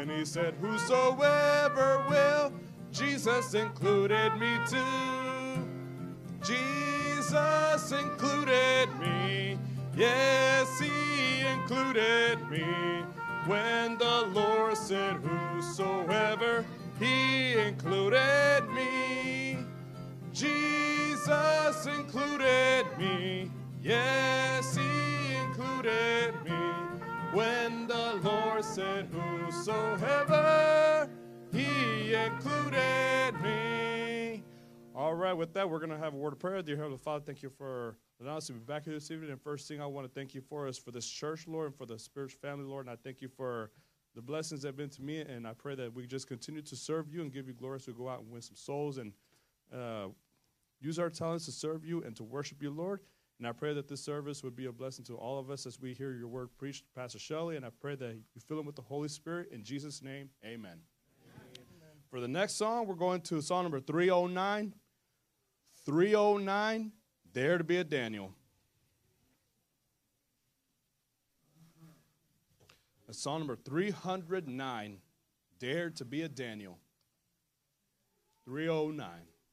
Then he said, whosoever will. Jesus included me too. Jesus included me. Yes, he included me. When the Lord said, whosoever, he included me. Jesus included me. Yes, he included me. When the Lord said, whosoever, he included me. All right, with that, we're going to have a word of prayer. Dear Heavenly Father, thank you for allowing us to be back here this evening. And first thing I want to thank you for is for this church, Lord, and for the spiritual family, Lord. And I thank you for the blessings that have been to me. And I pray that we just continue to serve you and give you glory as we go out and win some souls and use our talents to serve you and to worship you, Lord. And I pray that this service would be a blessing to all of us as we hear your word preached, Pastor Shelley. And I pray that you fill him with the Holy Spirit. In Jesus' name, amen. Amen. For the next song, we're going to song number 309. 309, Dare to be a Daniel. That's song number 309, Dare to be a Daniel. 309.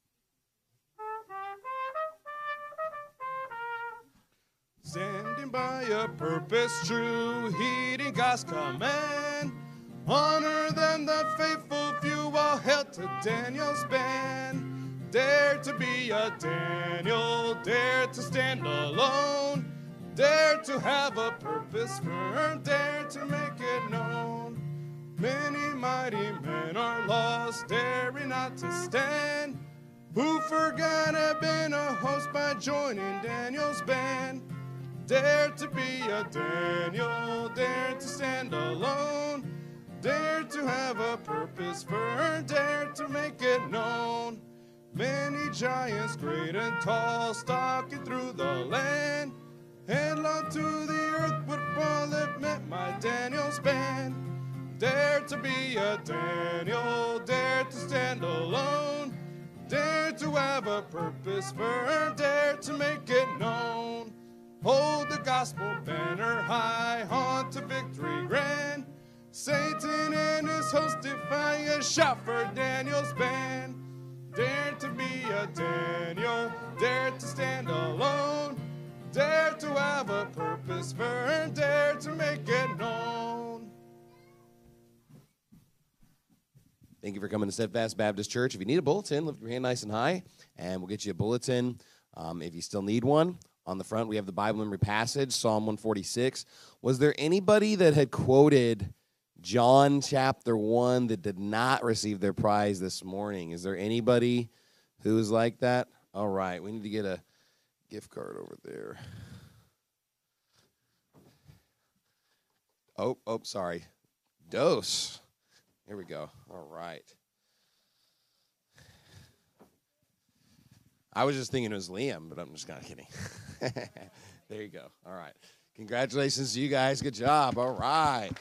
Standing by a purpose true, heeding God's command. Honor them, the faithful few, all held to Daniel's band. Dare to be a Daniel, dare to stand alone. Dare to have a purpose firm, dare to make it known. Many mighty men are lost, daring not to stand. Who forgot have been a host by joining Daniel's band. Dare to be a Daniel, dare to stand alone. Dare to have a purpose firm, dare to make it known. Many giants, great and tall, stalking through the land. Headlong to the earth would fall if met my Daniel's band. Dare to be a Daniel, dare to stand alone. Dare to have a purpose firm, dare to make it known. Hold the gospel banner high, on to victory grand. Satan and his host defy a shout for Daniel's band. Dare to be a Daniel, dare to stand alone. Dare to have a purpose firm, dare to make it known. Thank you for coming to Steadfast Baptist Church. If you need a bulletin, lift your hand nice and high, and we'll get you a bulletin if you still need one. On the front, we have the Bible memory passage, Psalm 146. Was there anybody that had quoted John chapter 1 that did not receive their prize this morning? Is there anybody who is like that? All right, we need to get a gift card over there. Oh, sorry. Dose. Here we go. All right. I was just thinking it was Liam, but I'm just kind of kidding. There you go. All right. Congratulations to you guys. Good job. All right.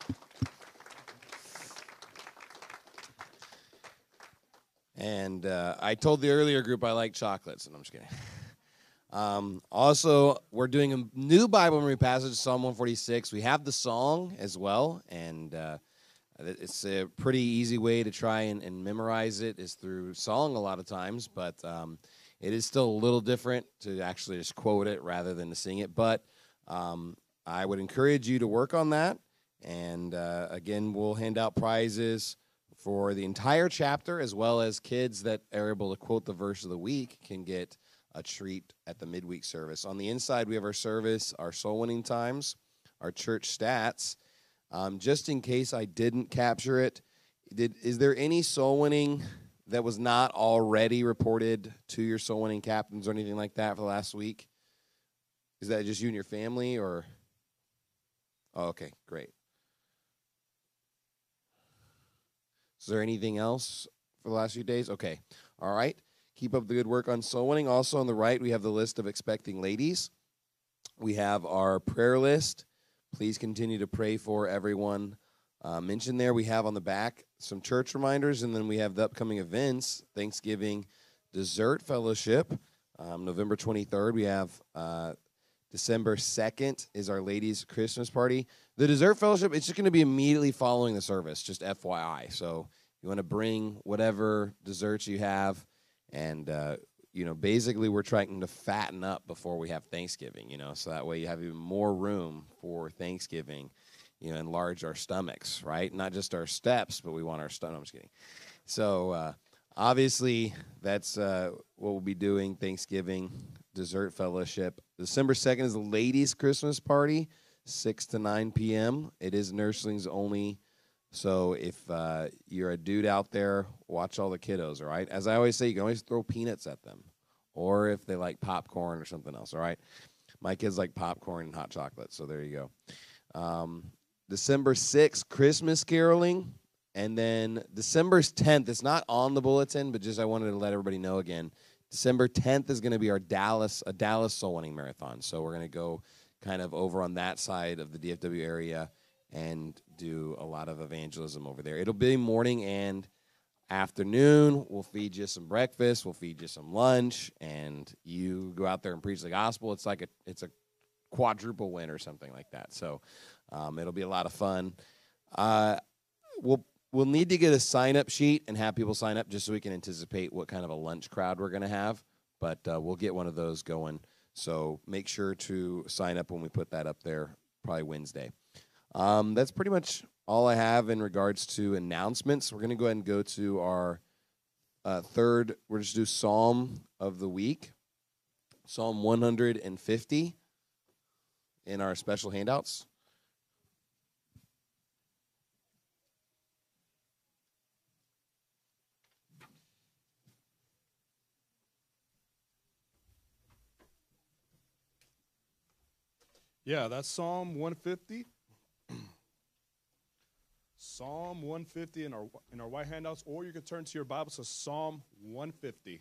And I told the earlier group I like chocolates, and I'm just kidding. Also, we're doing a new Bible memory passage, Psalm 146. We have the song as well, and it's a pretty easy way to try and memorize it is through song a lot of times, but it is still a little different to actually just quote it rather than to sing it. But I would encourage you to work on that, and again, we'll hand out prizes for the entire chapter, as well as kids that are able to quote the verse of the week can get a treat at the midweek service. On the inside, we have our service, our soul winning times, our church stats. Just in case I didn't capture it, is there any soul winning that was not already reported to your soul winning captains or anything like that for the last week? Is that just you and your family, or? Oh, okay, great. Is there anything else for the last few days? Okay, all right. Keep up the good work on soul winning. Also on the right, we have the list of expecting ladies. We have our prayer list. Please continue to pray for everyone mentioned there. We have on the back some church reminders, and then we have the upcoming events, Thanksgiving Dessert Fellowship, November 23rd. We have December 2nd is our ladies' Christmas party. The dessert fellowship, it's just going to be immediately following the service, just FYI. So you want to bring whatever desserts you have. And, basically we're trying to fatten up before we have Thanksgiving, so that way you have even more room for Thanksgiving, enlarge our stomachs, right? Not just our steps, but we want our stomach. I'm just kidding. So obviously that's what we'll be doing, Thanksgiving, dessert fellowship. December 2nd is the ladies' Christmas party, 6 to 9 p.m. It is nurslings only. So if you're a dude out there, watch all the kiddos, all right? As I always say, you can always throw peanuts at them. Or if they like popcorn or something else, all right? My kids like popcorn and hot chocolate, so there you go. December 6th, Christmas caroling. And then December 10th, it's not on the bulletin, but just I wanted to let everybody know again. December 10th is going to be our Dallas soul winning marathon. So we're going to go kind of over on that side of the DFW area and do a lot of evangelism over there. It'll be morning and afternoon. We'll feed you some breakfast. We'll feed you some lunch, and you go out there and preach the gospel. It's a quadruple win or something like that. So it'll be a lot of fun. We'll need to get a sign-up sheet and have people sign up just so we can anticipate what kind of a lunch crowd we're going to have. But we'll get one of those going. So make sure to sign up when we put that up there, probably Wednesday. That's pretty much all I have in regards to announcements. We're going to go ahead and go to our third. We're just do Psalm of the week, Psalm 150 in our special handouts. Yeah, that's Psalm 150. Psalm 150 in our white handouts, or you can turn to your Bible to Psalm 150.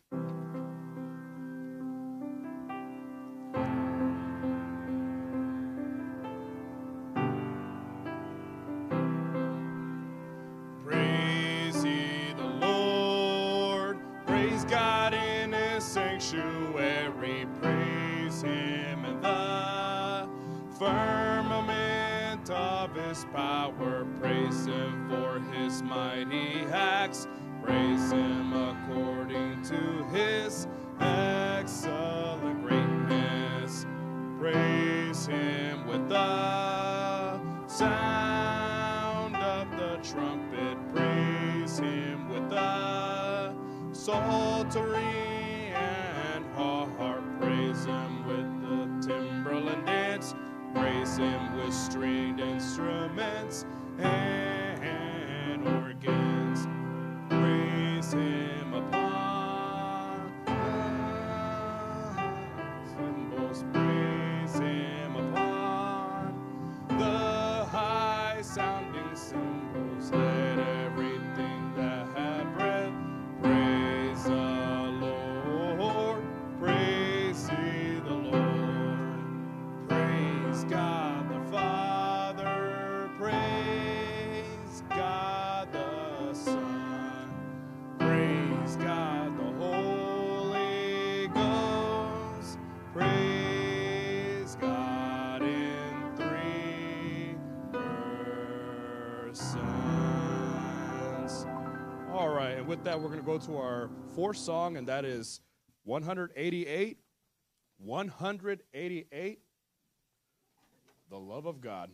Praise ye the Lord, praise God in his sanctuary, praise him in the firmament of his power, praise him for his mighty acts, praise him according to his excellent greatness, praise him with the sound of the trumpet, praise him with the psaltery and harp, praise him with the timbrel and dance, praise him with stringed instruments and organs. Praise him upon the cymbals. Praise him upon the high-sounding cymbals. Let everything that hath breath praise the Lord. Praise ye the Lord. Praise God the Father, praise God the Son, praise God the Holy Ghost, praise God in three persons. All right, and with that, we're going to go to our fourth song, and that is 188. 188. The love of God.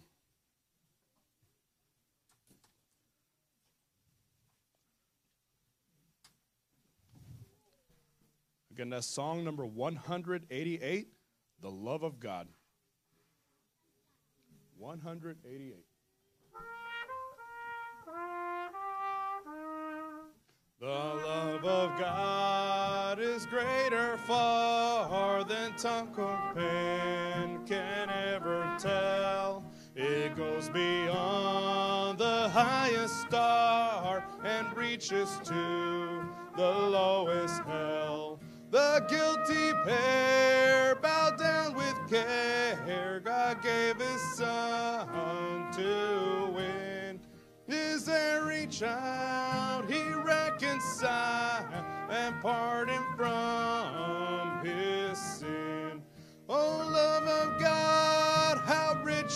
Again, that's song number 188, The Love of God. 188. The love of God is greater far than tongue or pen can ever tell. It goes beyond the highest star and reaches to the lowest hell. The guilty pair bowed down with care. God gave his son to win. His every child he reconciled and pardoned from his sin. Oh, love of God.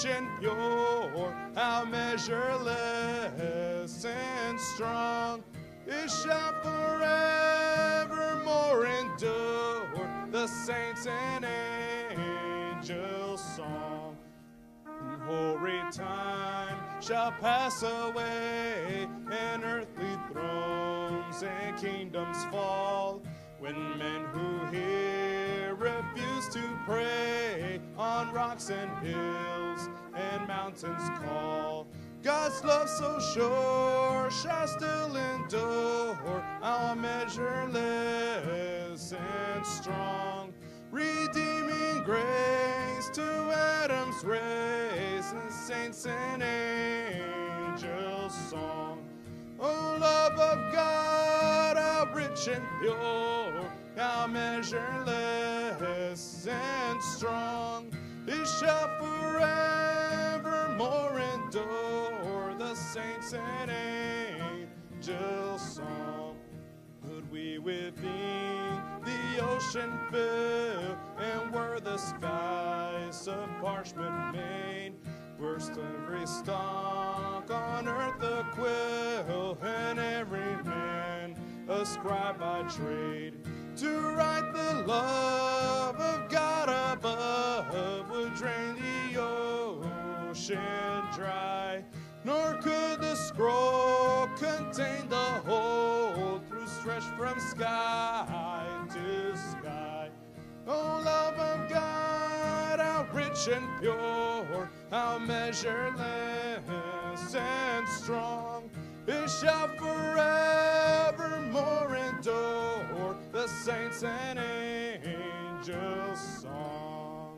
rich and pure, how measureless and strong. It shall forevermore endure, the saints and angels' song. Hoary time shall pass away, and earthly thrones and kingdoms fall, when men who hear refuse to pray, on rocks and hills and mountains call. God's love so sure shall still endure, how measureless and strong. Redeeming grace to Adam's race, and saints and angels' song. Oh, love of God, how rich and pure, how measureless and strong. It shall forevermore endure, the saints and angels' song. Could we within the ocean fill, and were the skies of parchment made, worst every stalk on earth a quill, and every man a scribe by trade, to write the love of God above, would drain the ocean dry, nor could the scroll contain the whole, through stretch from sky to sky. Oh, love of God, how rich and pure, how measureless and strong. It shall forevermore endure, the saints and angels' song.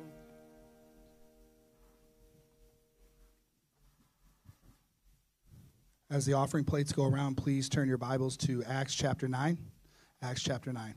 As the offering plates go around, please turn your Bibles to Acts chapter 9. Acts chapter 9.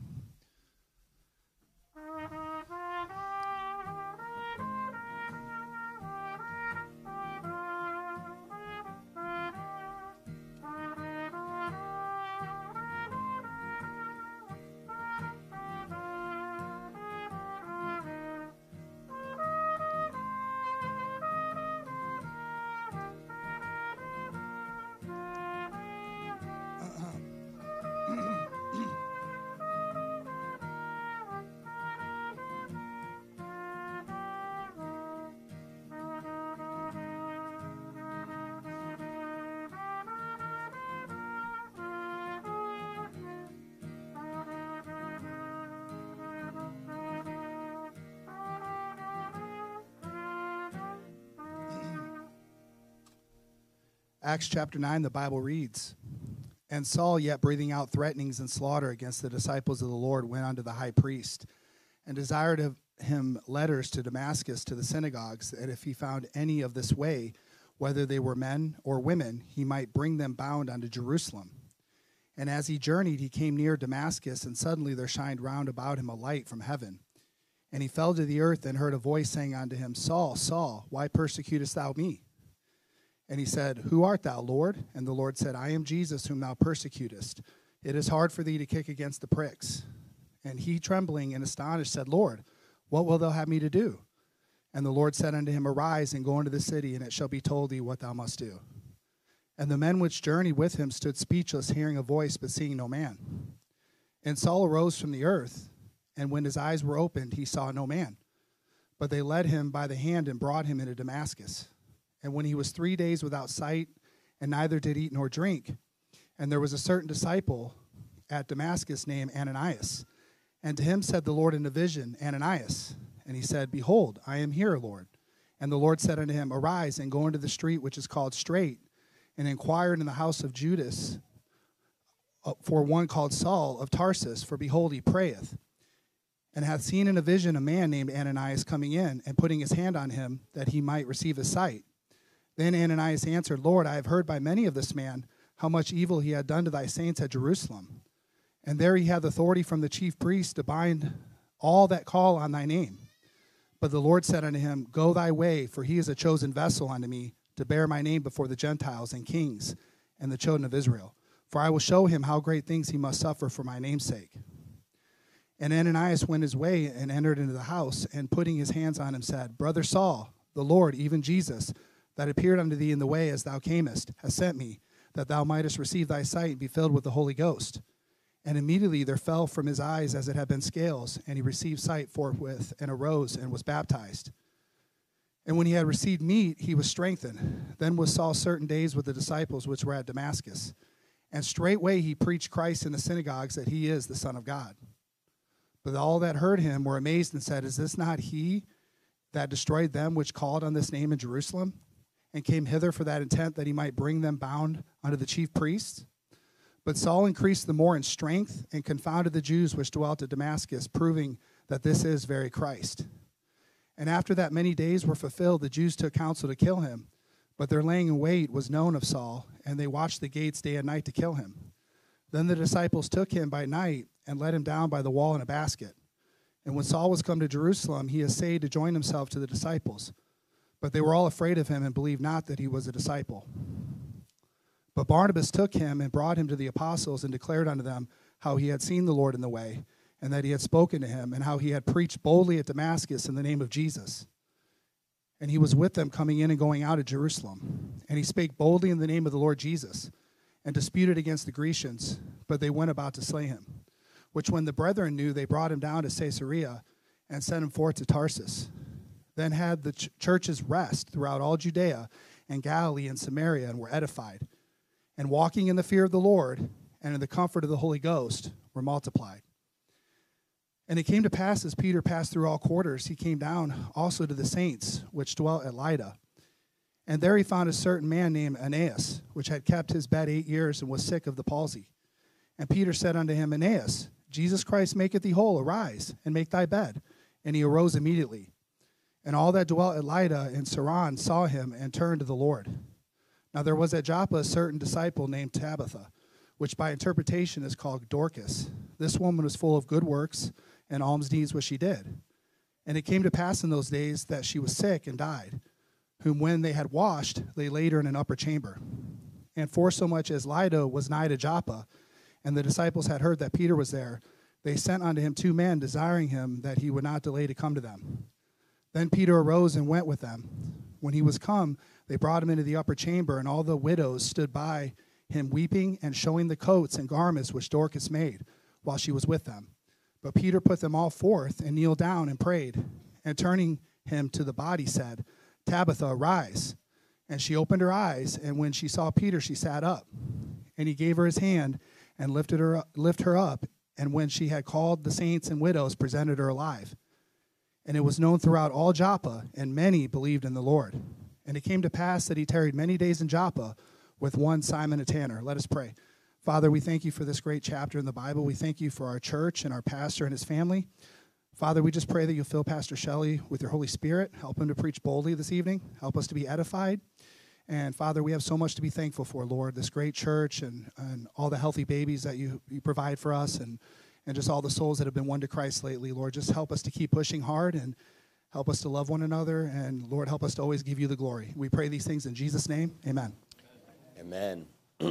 Acts chapter 9, the Bible reads, And Saul, yet breathing out threatenings and slaughter against the disciples of the Lord, went unto the high priest, and desired of him letters to Damascus to the synagogues, that if he found any of this way, whether they were men or women, he might bring them bound unto Jerusalem. And as he journeyed, he came near Damascus, and suddenly there shined round about him a light from heaven. And he fell to the earth, and heard a voice saying unto him, Saul, Saul, why persecutest thou me? And he said, Who art thou, Lord? And the Lord said, I am Jesus, whom thou persecutest. It is hard for thee to kick against the pricks. And he, trembling and astonished, said, Lord, what wilt thou have me to do? And the Lord said unto him, Arise, and go into the city, and it shall be told thee what thou must do. And the men which journeyed with him stood speechless, hearing a voice, but seeing no man. And Saul arose from the earth, and when his eyes were opened, he saw no man. But they led him by the hand and brought him into Damascus. And when he was 3 days without sight, and neither did eat nor drink, and there was a certain disciple at Damascus named Ananias. And to him said the Lord in a vision, Ananias. And he said, Behold, I am here, Lord. And the Lord said unto him, Arise, and go into the street which is called Straight, and inquire in the house of Judas for one called Saul of Tarsus, for behold, he prayeth, and hath seen in a vision a man named Ananias coming in, and putting his hand on him, that he might receive his sight. Then Ananias answered, Lord, I have heard by many of this man how much evil he had done to thy saints at Jerusalem. And there he hath authority from the chief priest to bind all that call on thy name. But the Lord said unto him, Go thy way, for he is a chosen vessel unto me, to bear my name before the Gentiles and kings and the children of Israel. For I will show him how great things he must suffer for my name's sake. And Ananias went his way and entered into the house, and putting his hands on him said, Brother Saul, the Lord, even Jesus, that appeared unto thee in the way as thou camest, has sent me, that thou mightest receive thy sight and be filled with the Holy Ghost. And immediately there fell from his eyes as it had been scales, and he received sight forthwith, and arose and was baptized. And when he had received meat, he was strengthened. Then was Saul certain days with the disciples which were at Damascus. And straightway he preached Christ in the synagogues, that he is the Son of God. But all that heard him were amazed and said, Is this not he that destroyed them which called on this name in Jerusalem, and came hither for that intent, that he might bring them bound unto the chief priests? But Saul increased the more in strength, and confounded the Jews which dwelt at Damascus, proving that this is very Christ. And after that many days were fulfilled, the Jews took counsel to kill him. But their laying in wait was known of Saul, and they watched the gates day and night to kill him. Then the disciples took him by night, and let him down by the wall in a basket. And when Saul was come to Jerusalem, he essayed to join himself to the disciples. But they were all afraid of him, and believed not that he was a disciple. But Barnabas took him, and brought him to the apostles, and declared unto them how he had seen the Lord in the way, and that he had spoken to him, and how he had preached boldly at Damascus in the name of Jesus. And he was with them coming in and going out of Jerusalem. And he spake boldly in the name of the Lord Jesus, and disputed against the Grecians, but they went about to slay him. Which when the brethren knew, they brought him down to Caesarea, and sent him forth to Tarsus. Then had the churches rest throughout all Judea and Galilee and Samaria, and were edified. And walking in the fear of the Lord, and in the comfort of the Holy Ghost, were multiplied. And it came to pass, as Peter passed through all quarters, he came down also to the saints which dwelt at Lydda. And there he found a certain man named Aeneas, which had kept his bed 8 years, and was sick of the palsy. And Peter said unto him, Aeneas, Jesus Christ maketh thee whole, arise, and make thy bed. And he arose immediately. And all that dwelt at Lydda and Saron saw him, and turned to the Lord. Now there was at Joppa a certain disciple named Tabitha, which by interpretation is called Dorcas. This woman was full of good works, and alms deeds which she did. And it came to pass in those days that she was sick and died, whom when they had washed, they laid her in an upper chamber. And forsomuch as Lydda was nigh to Joppa, and the disciples had heard that Peter was there, they sent unto him 2 men, desiring him that he would not delay to come to them. Then Peter arose and went with them. When he was come, they brought him into the upper chamber, and all the widows stood by him weeping, and showing the coats and garments which Dorcas made, while she was with them. But Peter put them all forth, and kneeled down and prayed. And turning him to the body, said, Tabitha, arise. And she opened her eyes, and when she saw Peter, she sat up. And he gave her his hand, and lifted her up. And when she had called the saints and widows, presented her alive. And it was known throughout all Joppa, and many believed in the Lord. And it came to pass that he tarried many days in Joppa with one Simon a tanner. Let us pray. Father, we thank you for this great chapter in the Bible. We thank you for our church and our pastor and his family. Father, we just pray that you'll fill Pastor Shelley with your Holy Spirit. Help him to preach boldly this evening. Help us to be edified. And Father, we have so much to be thankful for, Lord, this great church and all the healthy babies that you provide for us, and just all the souls that have been won to Christ lately. Lord, just help us to keep pushing hard, and help us to love one another. And Lord, help us to always give you the glory. We pray these things in Jesus' name. Amen. Amen.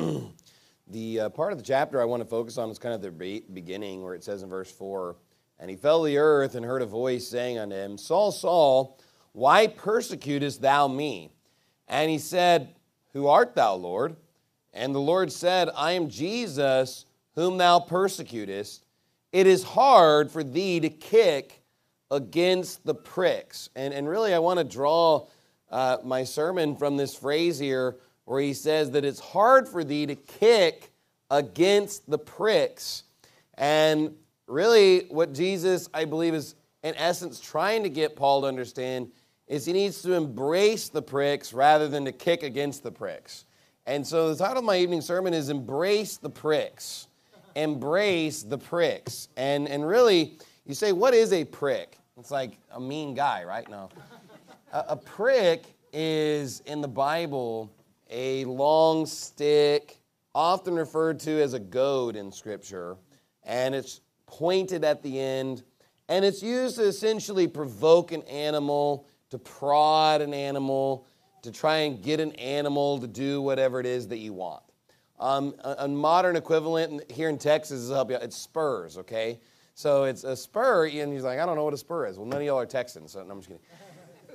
The part of the chapter I want to focus on is kind of the beginning, where it says in verse 4, And he fell to the earth, and heard a voice saying unto him, Saul, Saul, why persecutest thou me? And he said, Who art thou, Lord? And the Lord said, I am Jesus, whom thou persecutest. It is hard for thee to kick against the pricks. And really, I want to draw my sermon from this phrase here, where he says that it's hard for thee to kick against the pricks. And really, what Jesus, I believe, is in essence trying to get Paul to understand is he needs to embrace the pricks rather than to kick against the pricks. And so the title of my evening sermon is Embrace the Pricks. Embrace the pricks. And really, you say, what is a prick? It's like a mean guy, right? No. A prick is, in the Bible, a long stick, often referred to as a goad in Scripture, and it's pointed at the end, and it's used to essentially provoke an animal, to prod an animal, to try and get an animal to do whatever it is that you want. A modern equivalent here in Texas is help you. It's spurs, okay? So it's a spur, and he's like, I don't know what a spur is. Well, none of y'all are Texans, so no, I'm just kidding.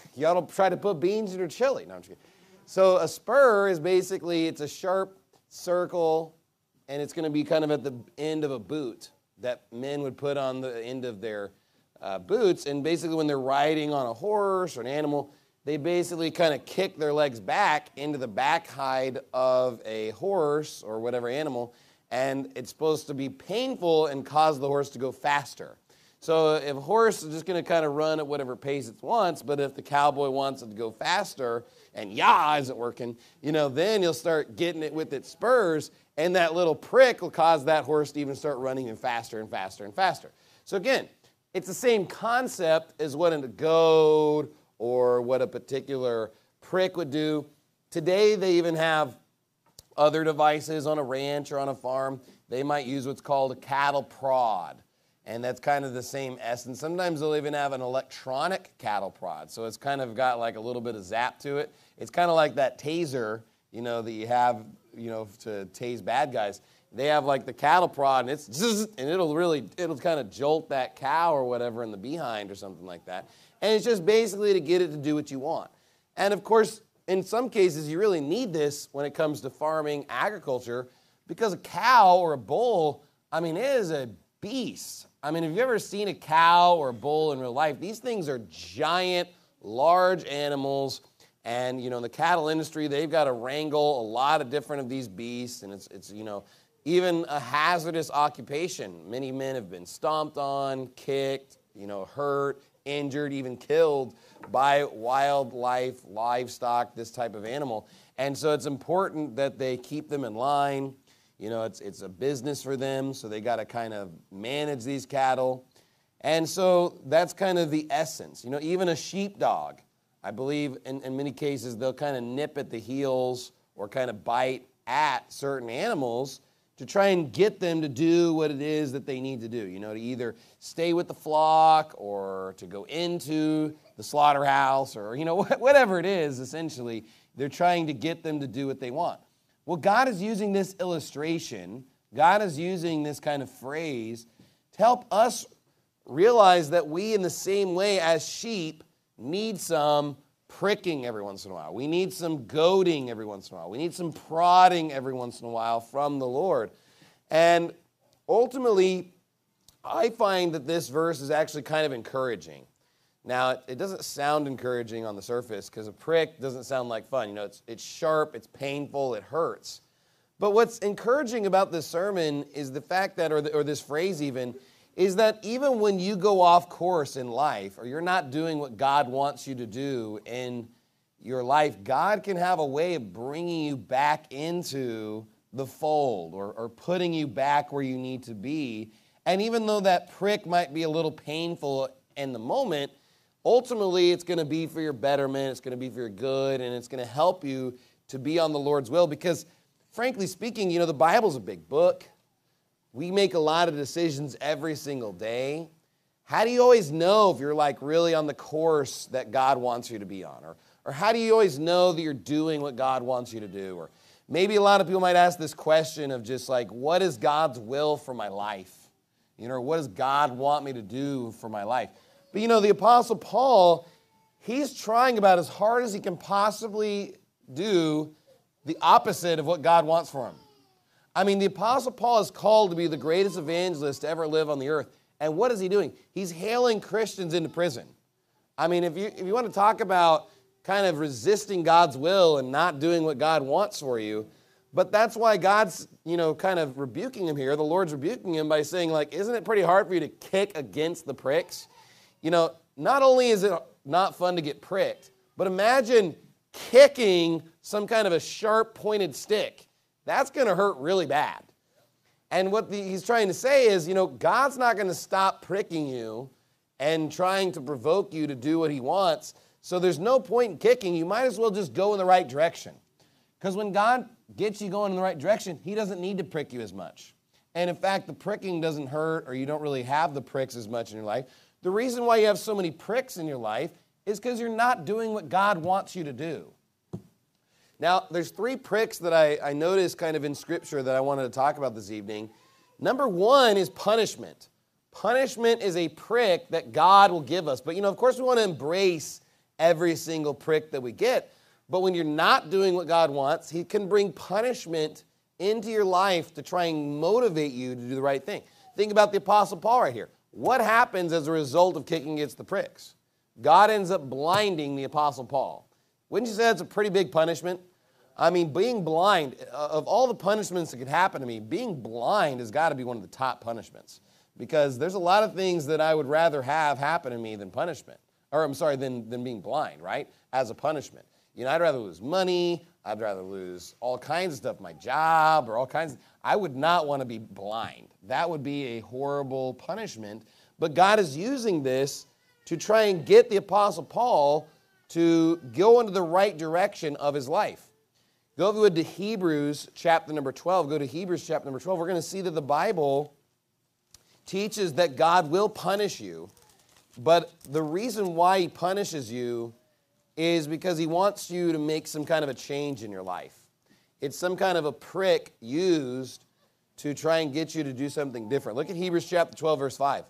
y'all try to put beans in your chili. No, I'm just kidding. So a spur is basically, it's a sharp circle, and it's going to be kind of at the end of a boot that men would put on the end of their boots. And basically when they're riding on a horse or an animal, they basically kind of kick their legs back into the back hide of a horse or whatever animal, and it's supposed to be painful and cause the horse to go faster. So if a horse is just going to kind of run at whatever pace it wants, but if the cowboy wants it to go faster and isn't working, then you'll start getting it with its spurs, and that little prick will cause that horse to even start running even faster and faster and faster. So again, it's the same concept as what a goad or what a particular prick would do. Today they even have other devices on a ranch or on a farm. They might use what's called a cattle prod. And that's kind of the same essence. Sometimes they'll even have an electronic cattle prod. So it's kind of got like a little bit of zap to it. It's kind of like that taser, that you have, to tase bad guys. They have like the cattle prod, and it'll kind of jolt that cow or whatever in the behind or something like that. And it's just basically to get it to do what you want. And of course, in some cases, you really need this when it comes to farming agriculture, because a cow or a bull, it is a beast. Have you ever seen a cow or a bull in real life? These things are giant, large animals. And, in the cattle industry, they've got to wrangle a lot of different of these beasts. And it's even a hazardous occupation. Many men have been stomped on, kicked, hurt, injured, even killed by wildlife, livestock, this type of animal. And so it's important that they keep them in line. It's a business for them, so they got to kind of manage these cattle. And so that's kind of the essence. Even a sheepdog, I believe in many cases they'll kind of nip at the heels or kind of bite at certain animals to try and get them to do what it is that they need to do, to either stay with the flock or to go into the slaughterhouse or, whatever it is, essentially. They're trying to get them to do what they want. Well, God is using this illustration, God is using this kind of phrase to help us realize that we, in the same way as sheep, need some pricking every once in a while. We need some goading every once in a while. We need some prodding every once in a while from the Lord. And ultimately, I find that this verse is actually kind of encouraging. Now, it doesn't sound encouraging on the surface because a prick doesn't sound like fun. It's sharp, it's painful, it hurts. But what's encouraging about this sermon is the fact that, or this phrase even, is that even when you go off course in life, or you're not doing what God wants you to do in your life, God can have a way of bringing you back into the fold or putting you back where you need to be. And even though that prick might be a little painful in the moment, ultimately it's going to be for your betterment, it's going to be for your good, and it's going to help you to be on the Lord's will. Because frankly speaking, the Bible's a big book. We make a lot of decisions every single day. How do you always know if you're really on the course that God wants you to be on? Or how do you always know that you're doing what God wants you to do? Or maybe a lot of people might ask this question of just what is God's will for my life? What does God want me to do for my life? But the Apostle Paul, he's trying about as hard as he can possibly do the opposite of what God wants for him. The Apostle Paul is called to be the greatest evangelist to ever live on the earth. And what is he doing? He's hailing Christians into prison. If you want to talk about kind of resisting God's will and not doing what God wants for you, but that's why God's, kind of rebuking him here. The Lord's rebuking him by saying, isn't it pretty hard for you to kick against the pricks? Not only is it not fun to get pricked, but imagine kicking some kind of a sharp pointed stick. That's going to hurt really bad. And what he's trying to say is, God's not going to stop pricking you and trying to provoke you to do what he wants. So there's no point in kicking. You might as well just go in the right direction. Because when God gets you going in the right direction, he doesn't need to prick you as much. And in fact, the pricking doesn't hurt, or you don't really have the pricks as much in your life. The reason why you have so many pricks in your life is because you're not doing what God wants you to do. Now, there's 3 pricks that I noticed kind of in Scripture that I wanted to talk about this evening. Number 1 is punishment. Punishment is a prick that God will give us. But, of course we want to embrace every single prick that we get. But when you're not doing what God wants, he can bring punishment into your life to try and motivate you to do the right thing. Think about the Apostle Paul right here. What happens as a result of kicking against the pricks? God ends up blinding the Apostle Paul. Wouldn't you say that's a pretty big punishment? I mean, being blind, of all the punishments that could happen to me, being blind has got to be one of the top punishments. Because there's a lot of things that I would rather have happen to me than punishment. Or, I'm sorry, than being blind, right? As a punishment. You know, I'd rather lose money. I'd rather lose all kinds of stuff, my job, or all kinds of... I would not want to be blind. That would be a horrible punishment. But God is using this to try and get the Apostle Paul to go into the right direction of his life. Go if you would to Hebrews chapter number 12. Go to Hebrews chapter number 12. We're going to see that the Bible teaches that God will punish you. But the reason why he punishes you is because he wants you to make some kind of a change in your life. It's some kind of a prick used to try and get you to do something different. Look at Hebrews chapter 12, verse 5.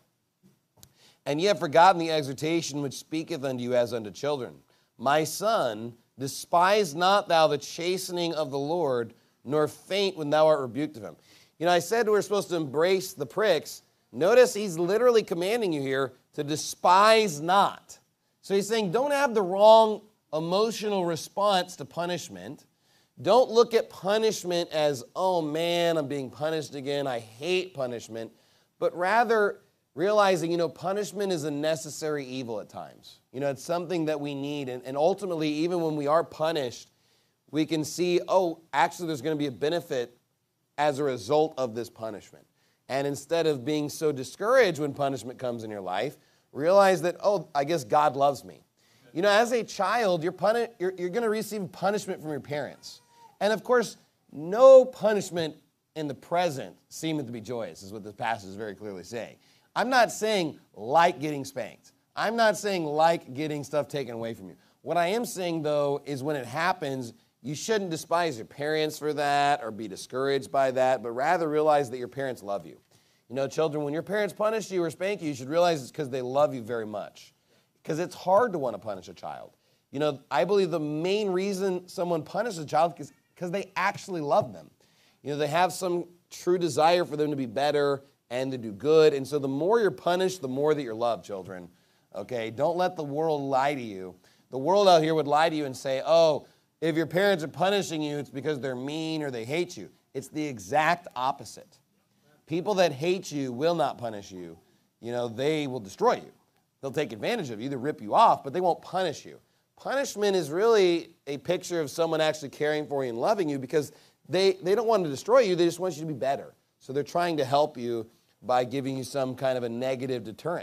And ye have forgotten the exhortation which speaketh unto you as unto children. My son, despise not thou the chastening of the Lord, nor faint when thou art rebuked of him. You know, I said we're supposed to embrace the pricks. Notice he's literally commanding you here to despise not. So he's saying don't have the wrong emotional response to punishment. Don't look at punishment as, oh man, I'm being punished again. I hate punishment. But rather realizing, you know, punishment is a necessary evil at times. You know, it's something that we need. And ultimately, even when we are punished, we can see, oh, actually there's going to be a benefit as a result of this punishment. And instead of being so discouraged when punishment comes in your life, realize that, oh, I guess God loves me. You know, as a child, you're going to receive punishment from your parents. And of course, no punishment in the present seemeth to be joyous, is what this passage is very clearly saying. I'm not saying like getting spanked. I'm not saying like getting stuff taken away from you. What I am saying, though, is when it happens, you shouldn't despise your parents for that or be discouraged by that, but rather realize that your parents love you. You know, children, when your parents punish you or spank you, you should realize it's because they love you very much. Because it's hard to want to punish a child. You know, I believe the main reason someone punishes a child is because they actually love them. You know, they have some true desire for them to be better and to do good. And so the more you're punished, the more that you're loved, children. Okay? Don't let the world lie to you. The world out here would lie to you and say, oh, if your parents are punishing you, it's because they're mean or they hate you. It's the exact opposite. People that hate you will not punish you. You know, they will destroy you. They'll take advantage of you, either rip you off, but they won't punish you. Punishment is really a picture of someone actually caring for you and loving you because they don't want to destroy you. They just want you to be better. So they're trying to help you by giving you some kind of a negative deterrent.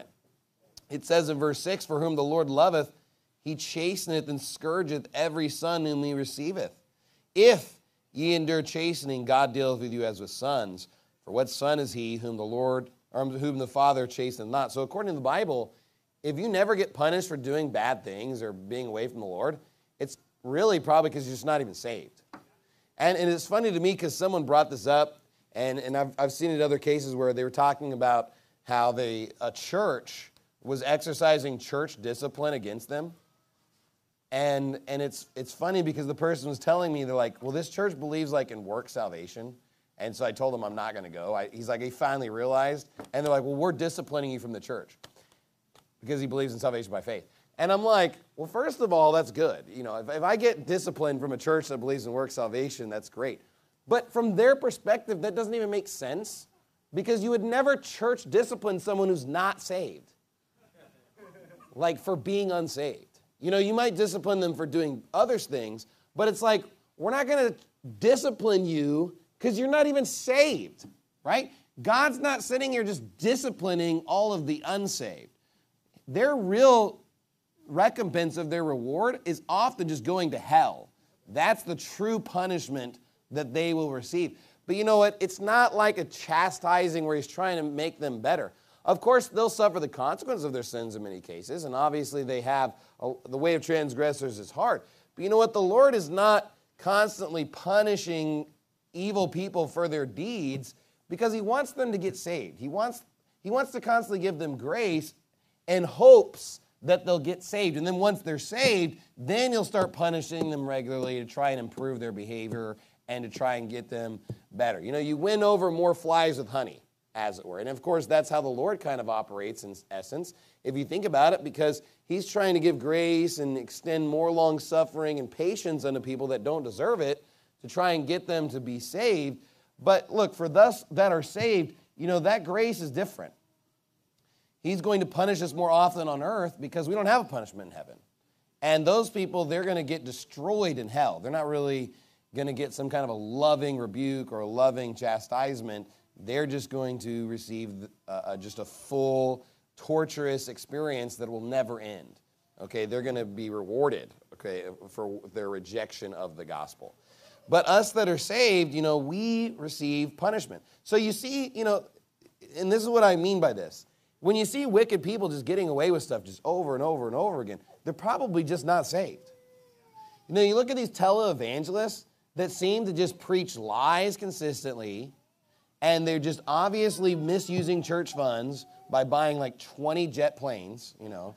It says in verse 6, for whom the Lord loveth, he chasteneth and scourgeth every son whom he receiveth. If ye endure chastening, God dealeth with you as with sons. For what son is he whom the Father chasteneth not? So according to the Bible, if you never get punished for doing bad things or being away from the Lord, it's really probably because you're just not even saved. And it's funny to me because someone brought this up, and I've seen it in other cases where they were talking about how a church was exercising church discipline against them. And it's funny because the person was telling me, they're like, well, this church believes like in work salvation. And so I told him I'm not going to go. He's like, he finally realized. And they're like, well, we're disciplining you from the church because he believes in salvation by faith. And I'm like, well, first of all, that's good. You know, if I get discipline from a church that believes in work salvation, that's great. But from their perspective, that doesn't even make sense because you would never church discipline someone who's not saved, like for being unsaved. You know, you might discipline them for doing other things, but it's like, we're not going to discipline you because you're not even saved, right? God's not sitting here just disciplining all of the unsaved. Their real recompense of their reward is often just going to hell. That's the true punishment that they will receive. But you know what? It's not like a chastising where he's trying to make them better. Of course, they'll suffer the consequence of their sins in many cases, and obviously they have the way of transgressors is hard. But you know what? The Lord is not constantly punishing evil people for their deeds because he wants them to get saved. He wants to constantly give them grace and hopes that they'll get saved. And then once they're saved, then you'll start punishing them regularly to try and improve their behavior and to try and get them better. You know, you win over more flies with honey, as it were. And of course, that's how the Lord kind of operates in essence, if you think about it, because he's trying to give grace and extend more long suffering and patience unto people that don't deserve it to try and get them to be saved. But look, for us that are saved, you know, that grace is different. He's going to punish us more often on earth because we don't have a punishment in heaven. And those people, they're going to get destroyed in hell. They're not really going to get some kind of a loving rebuke or a loving chastisement. They're just going to receive just a full, torturous experience that will never end. Okay, they're going to be rewarded, okay, for their rejection of the gospel. But us that are saved, you know, we receive punishment. So you see, you know, and this is what I mean by this. When you see wicked people just getting away with stuff just over and over and over again, they're probably just not saved. You know, you look at these televangelists that seem to just preach lies consistently, and they're just obviously misusing church funds by buying like 20 jet planes, you know,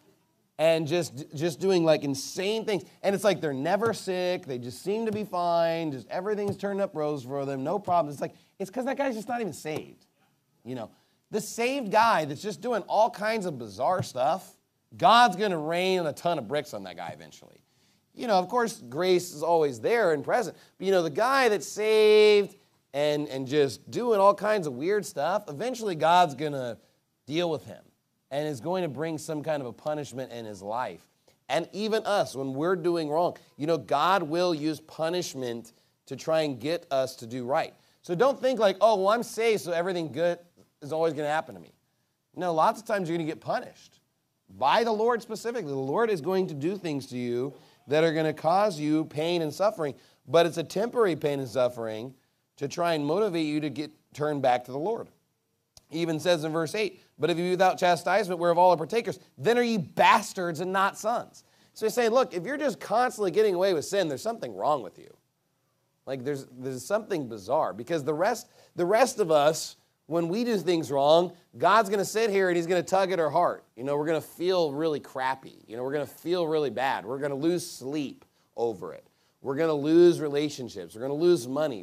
and just doing like insane things. And it's like they're never sick. They just seem to be fine. Just everything's turned up rose for them. No problem. It's like, it's because that guy's just not even saved, you know. The saved guy that's just doing all kinds of bizarre stuff, God's going to rain a ton of bricks on that guy eventually. You know, of course, grace is always there and present. But, you know, the guy that's saved and just doing all kinds of weird stuff, eventually God's going to deal with him and is going to bring some kind of a punishment in his life. And even us, when we're doing wrong, you know, God will use punishment to try and get us to do right. So don't think like, oh, well, I'm saved, so everything good is always going to happen to me. No, lots of times you're going to get punished by the Lord specifically. The Lord is going to do things to you that are going to cause you pain and suffering, but it's a temporary pain and suffering to try and motivate you to get turned back to the Lord. He even says in verse 8, but if you be without chastisement, whereof all are partakers, then are ye bastards and not sons. So he's saying, look, if you're just constantly getting away with sin, there's something wrong with you. Like there's something bizarre, because the rest of us, when we do things wrong, God's going to sit here and he's going to tug at our heart. You know, we're going to feel really crappy. You know, we're going to feel really bad. We're going to lose sleep over it. We're going to lose relationships. We're going to lose money.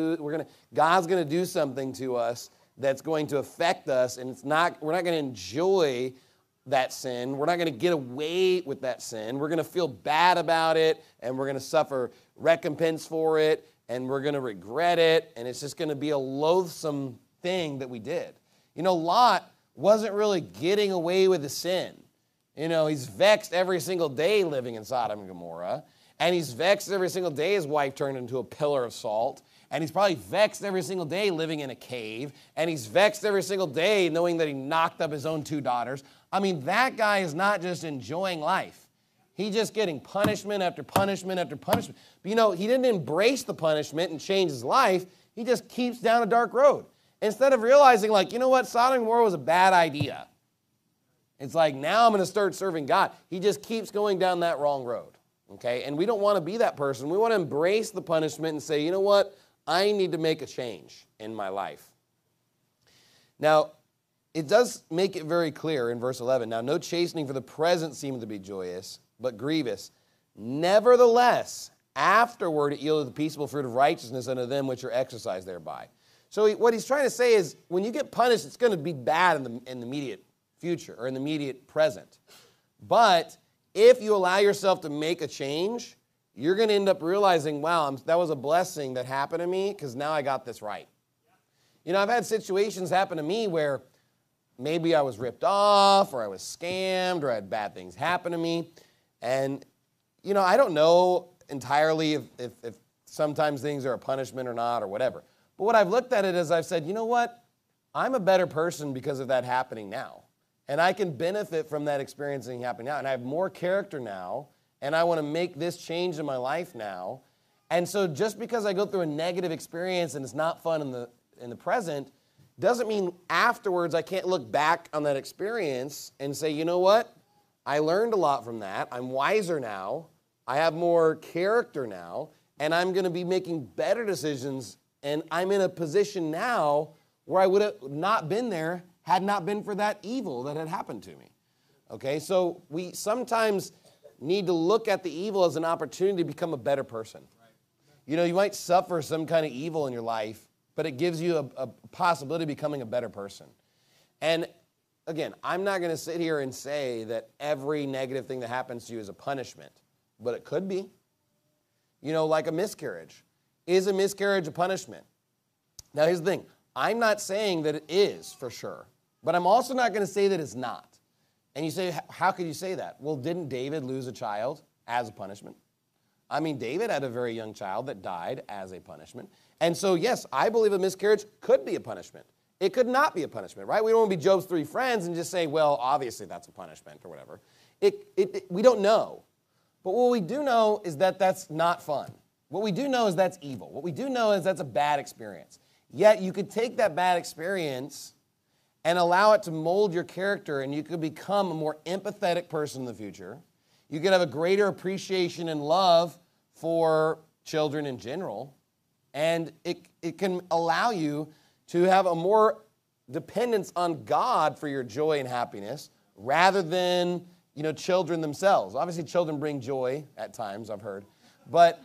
God's going to do something to us that's going to affect us, and we're not going to enjoy that sin. We're not going to get away with that sin. We're going to feel bad about it, and we're going to suffer recompense for it, and we're going to regret it, and it's just going to be a loathsome thing that we did. You know, Lot wasn't really getting away with the sin. You know, he's vexed every single day living in Sodom and Gomorrah, and he's vexed every single day his wife turned into a pillar of salt, and he's probably vexed every single day living in a cave, and he's vexed every single day knowing that he knocked up his own 2 daughters. I mean, that guy is not just enjoying life. He's just getting punishment after punishment after punishment. But you know, he didn't embrace the punishment and change his life. He just keeps down a dark road. Instead of realizing, like, you know what, Sodom and Gomorrah was a bad idea. It's like, now I'm going to start serving God. He just keeps going down that wrong road, okay? And we don't want to be that person. We want to embrace the punishment and say, you know what, I need to make a change in my life. Now, it does make it very clear in verse 11. Now, no chastening for the present seemed to be joyous, but grievous. Nevertheless, afterward it yielded the peaceable fruit of righteousness unto them which are exercised thereby. So what he's trying to say is, when you get punished, it's going to be bad in the immediate future or in the immediate present. But if you allow yourself to make a change, you're going to end up realizing, wow, that was a blessing that happened to me because now I got this right. You know, I've had situations happen to me where maybe I was ripped off or I was scammed or I had bad things happen to me. And, you know, I don't know entirely if sometimes things are a punishment or not or whatever. But what I've looked at it is I've said, you know what? I'm a better person because of that happening now. And I can benefit from that experiencing happening now. And I have more character now. And I want to make this change in my life now. And so just because I go through a negative experience and it's not fun in the present, doesn't mean afterwards I can't look back on that experience and say, you know what? I learned a lot from that. I'm wiser now. I have more character now. And I'm going to be making better decisions. And I'm in a position now where I would have not been there had not been for that evil that had happened to me. Okay, so we sometimes need to look at the evil as an opportunity to become a better person. You know, you might suffer some kind of evil in your life, but it gives you a possibility of becoming a better person. And again, I'm not going to sit here and say that every negative thing that happens to you is a punishment, but it could be. You know, like a miscarriage. Is a miscarriage a punishment? Now, here's the thing. I'm not saying that it is for sure, but I'm also not going to say that it's not. And you say, how could you say that? Well, didn't David lose a child as a punishment? I mean, David had a very young child that died as a punishment. And so, yes, I believe a miscarriage could be a punishment. It could not be a punishment, right? We don't want to be Job's 3 friends and just say, well, obviously that's a punishment or whatever. We don't know. But what we do know is that that's not fun. What we do know is that's evil. What we do know is that's a bad experience. Yet you could take that bad experience and allow it to mold your character, and you could become a more empathetic person in the future. You could have a greater appreciation and love for children in general, and it can allow you to have a more dependence on God for your joy and happiness rather than, you know, children themselves. Obviously, children bring joy at times, I've heard. But,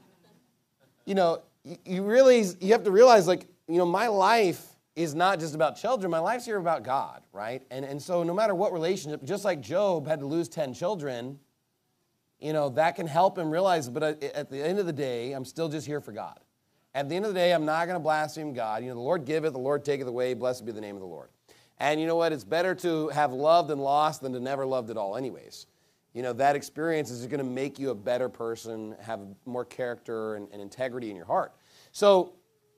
you know, you have to realize, like, you know, my life is not just about children. My life's here about God, right? And so no matter what relationship, just like Job had to lose 10 children, you know, that can help him realize, but at the end of the day, I'm still just here for God. At the end of the day, I'm not going to blaspheme God. You know, the Lord giveth, the Lord taketh away. Blessed be the name of the Lord. And you know what? It's better to have loved and lost than to never loved at all anyways. You know, that experience is going to make you a better person, have more character and integrity in your heart. So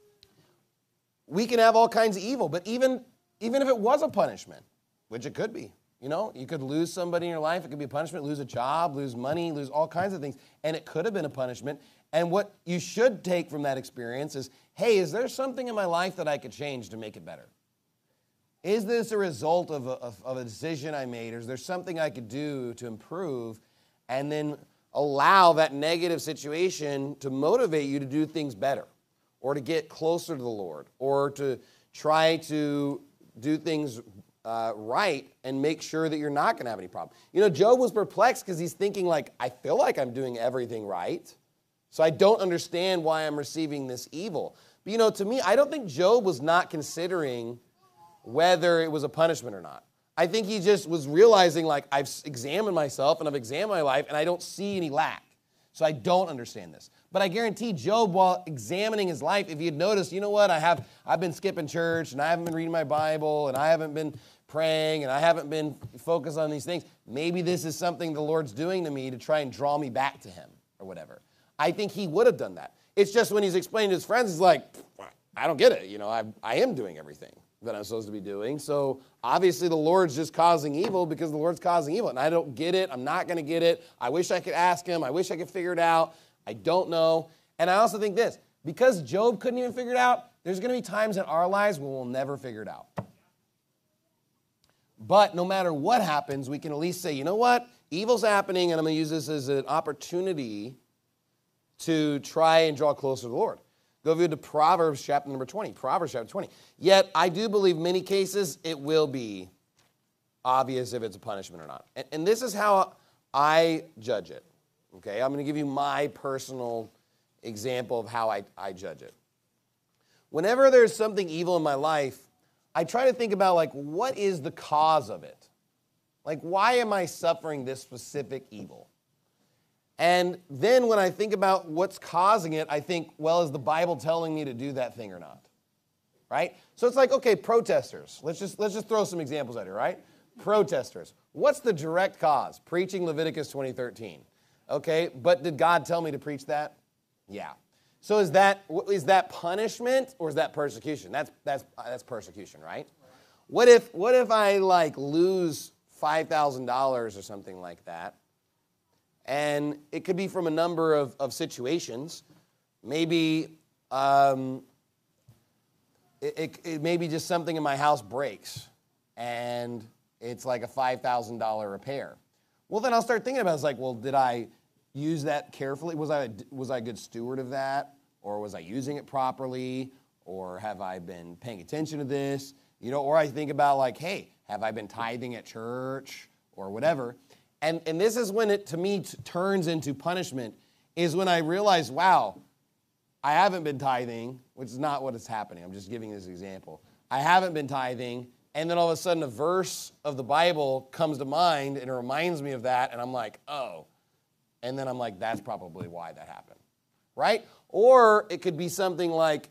we can have all kinds of evil, but even if it was a punishment, which it could be, you know, you could lose somebody in your life. It could be a punishment, lose a job, lose money, lose all kinds of things. And it could have been a punishment. And what you should take from that experience is, hey, is there something in my life that I could change to make it better? Is this a result of a decision I made, or is there something I could do to improve, and then allow that negative situation to motivate you to do things better, or to get closer to the Lord, or to try to do things right and make sure that you're not going to have any problem. You know, Job was perplexed because he's thinking, like, I feel like I'm doing everything right, so I don't understand why I'm receiving this evil. But, you know, to me, I don't think Job was not considering whether it was a punishment or not. I think he just was realizing, like, I've examined myself and I've examined my life and I don't see any lack. So I don't understand this. But I guarantee Job, while examining his life, if he had noticed, you know what, I've been skipping church and I haven't been reading my Bible and I haven't been praying and I haven't been focused on these things, maybe this is something the Lord's doing to me to try and draw me back to him or whatever. I think he would have done that. It's just when he's explaining to his friends, he's like, I don't get it. You know, I am doing everything that I'm supposed to be doing. So obviously the Lord's just causing evil because the Lord's causing evil. And I don't get it. I'm not going to get it. I wish I could ask him. I wish I could figure it out. I don't know. And I also think this, because Job couldn't even figure it out, there's going to be times in our lives when we'll never figure it out. But no matter what happens, we can at least say, you know what? Evil's happening, and I'm going to use this as an opportunity to try and draw closer to the Lord. Go over to Proverbs chapter number 20. Proverbs chapter 20. Yet I do believe many cases it will be obvious if it's a punishment or not. And this is how I judge it. Okay, I'm going to give you my personal example of how I judge it. Whenever there's something evil in my life, I try to think about, like, what is the cause of it? Like, why am I suffering this specific evil? And then when I think about what's causing it, I think, well, is the Bible telling me to do that thing or not? Right? So it's like, okay, protesters. Let's just throw some examples at here, right? Protesters. What's the direct cause? Preaching Leviticus 20:13. Okay, but did God tell me to preach that? Yeah. So is that punishment or is that persecution? That's persecution, right? What if I, like, lose $5,000 or something like that? And it could be from a number of situations. Maybe it may be just something in my house breaks, and it's like a $5,000 repair. Well, then I'll start thinking about it. It's like, well, did I use that carefully? Was I a good steward of that? Or was I using it properly? Or have I been paying attention to this? You know, or I think about, like, hey, have I been tithing at church? or whatever. And this is when it, to me, turns into punishment, is when I realize, wow, I haven't been tithing, which is not what is happening. I'm just giving this example. I haven't been tithing, and then all of a sudden a verse of the Bible comes to mind, and it reminds me of that, and I'm like, oh. And then I'm like, that's probably why that happened, right? Or it could be something like,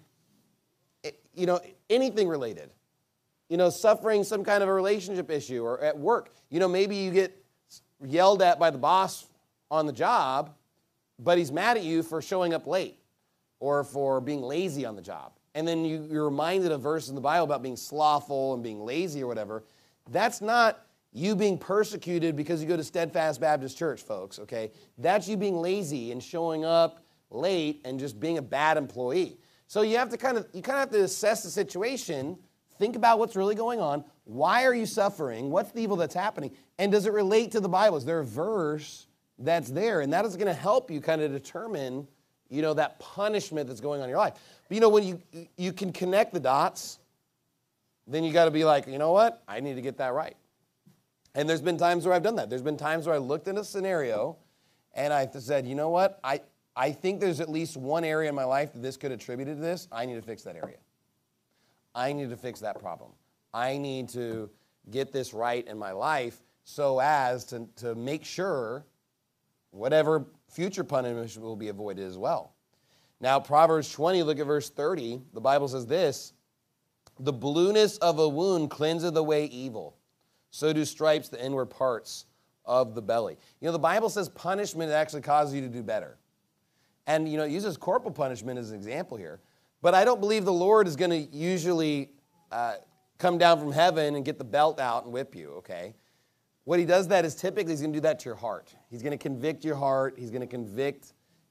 anything related. Suffering some kind of a relationship issue, or at work. Maybe you get yelled at by the boss on the job, but he's mad at you for showing up late or for being lazy on the job. And then you're reminded of verses in the Bible about being slothful and being lazy or whatever. That's not you being persecuted because you go to Steadfast Baptist Church, folks, okay? That's you being lazy and showing up late and just being a bad employee. So you kind of have to assess the situation, think about what's really going on. Why are you suffering? What's the evil that's happening? And does it relate to the Bible? Is there a verse that's there? And that is going to help you kind of determine, that punishment that's going on in your life. But when you can connect the dots, then you got to be like, you know what? I need to get that right. And there's been times where I've done that. There's been times where I looked at a scenario and I said, you know what? I think there's at least one area in my life that this could attribute to this. I need to fix that area. I need to fix that problem. I need to get this right in my life so as to make sure whatever future punishment will be avoided as well. Now, Proverbs 20, look at verse 30. The Bible says this, the blueness of a wound cleanseth away evil. So do stripes the inward parts of the belly. The Bible says punishment actually causes you to do better. And, it uses corporal punishment as an example here. But I don't believe the Lord is going to usually come down from heaven and get the belt out and whip you, okay? What he does that is typically he's going to do that to your heart. He's going to convict your heart. He's going to convict,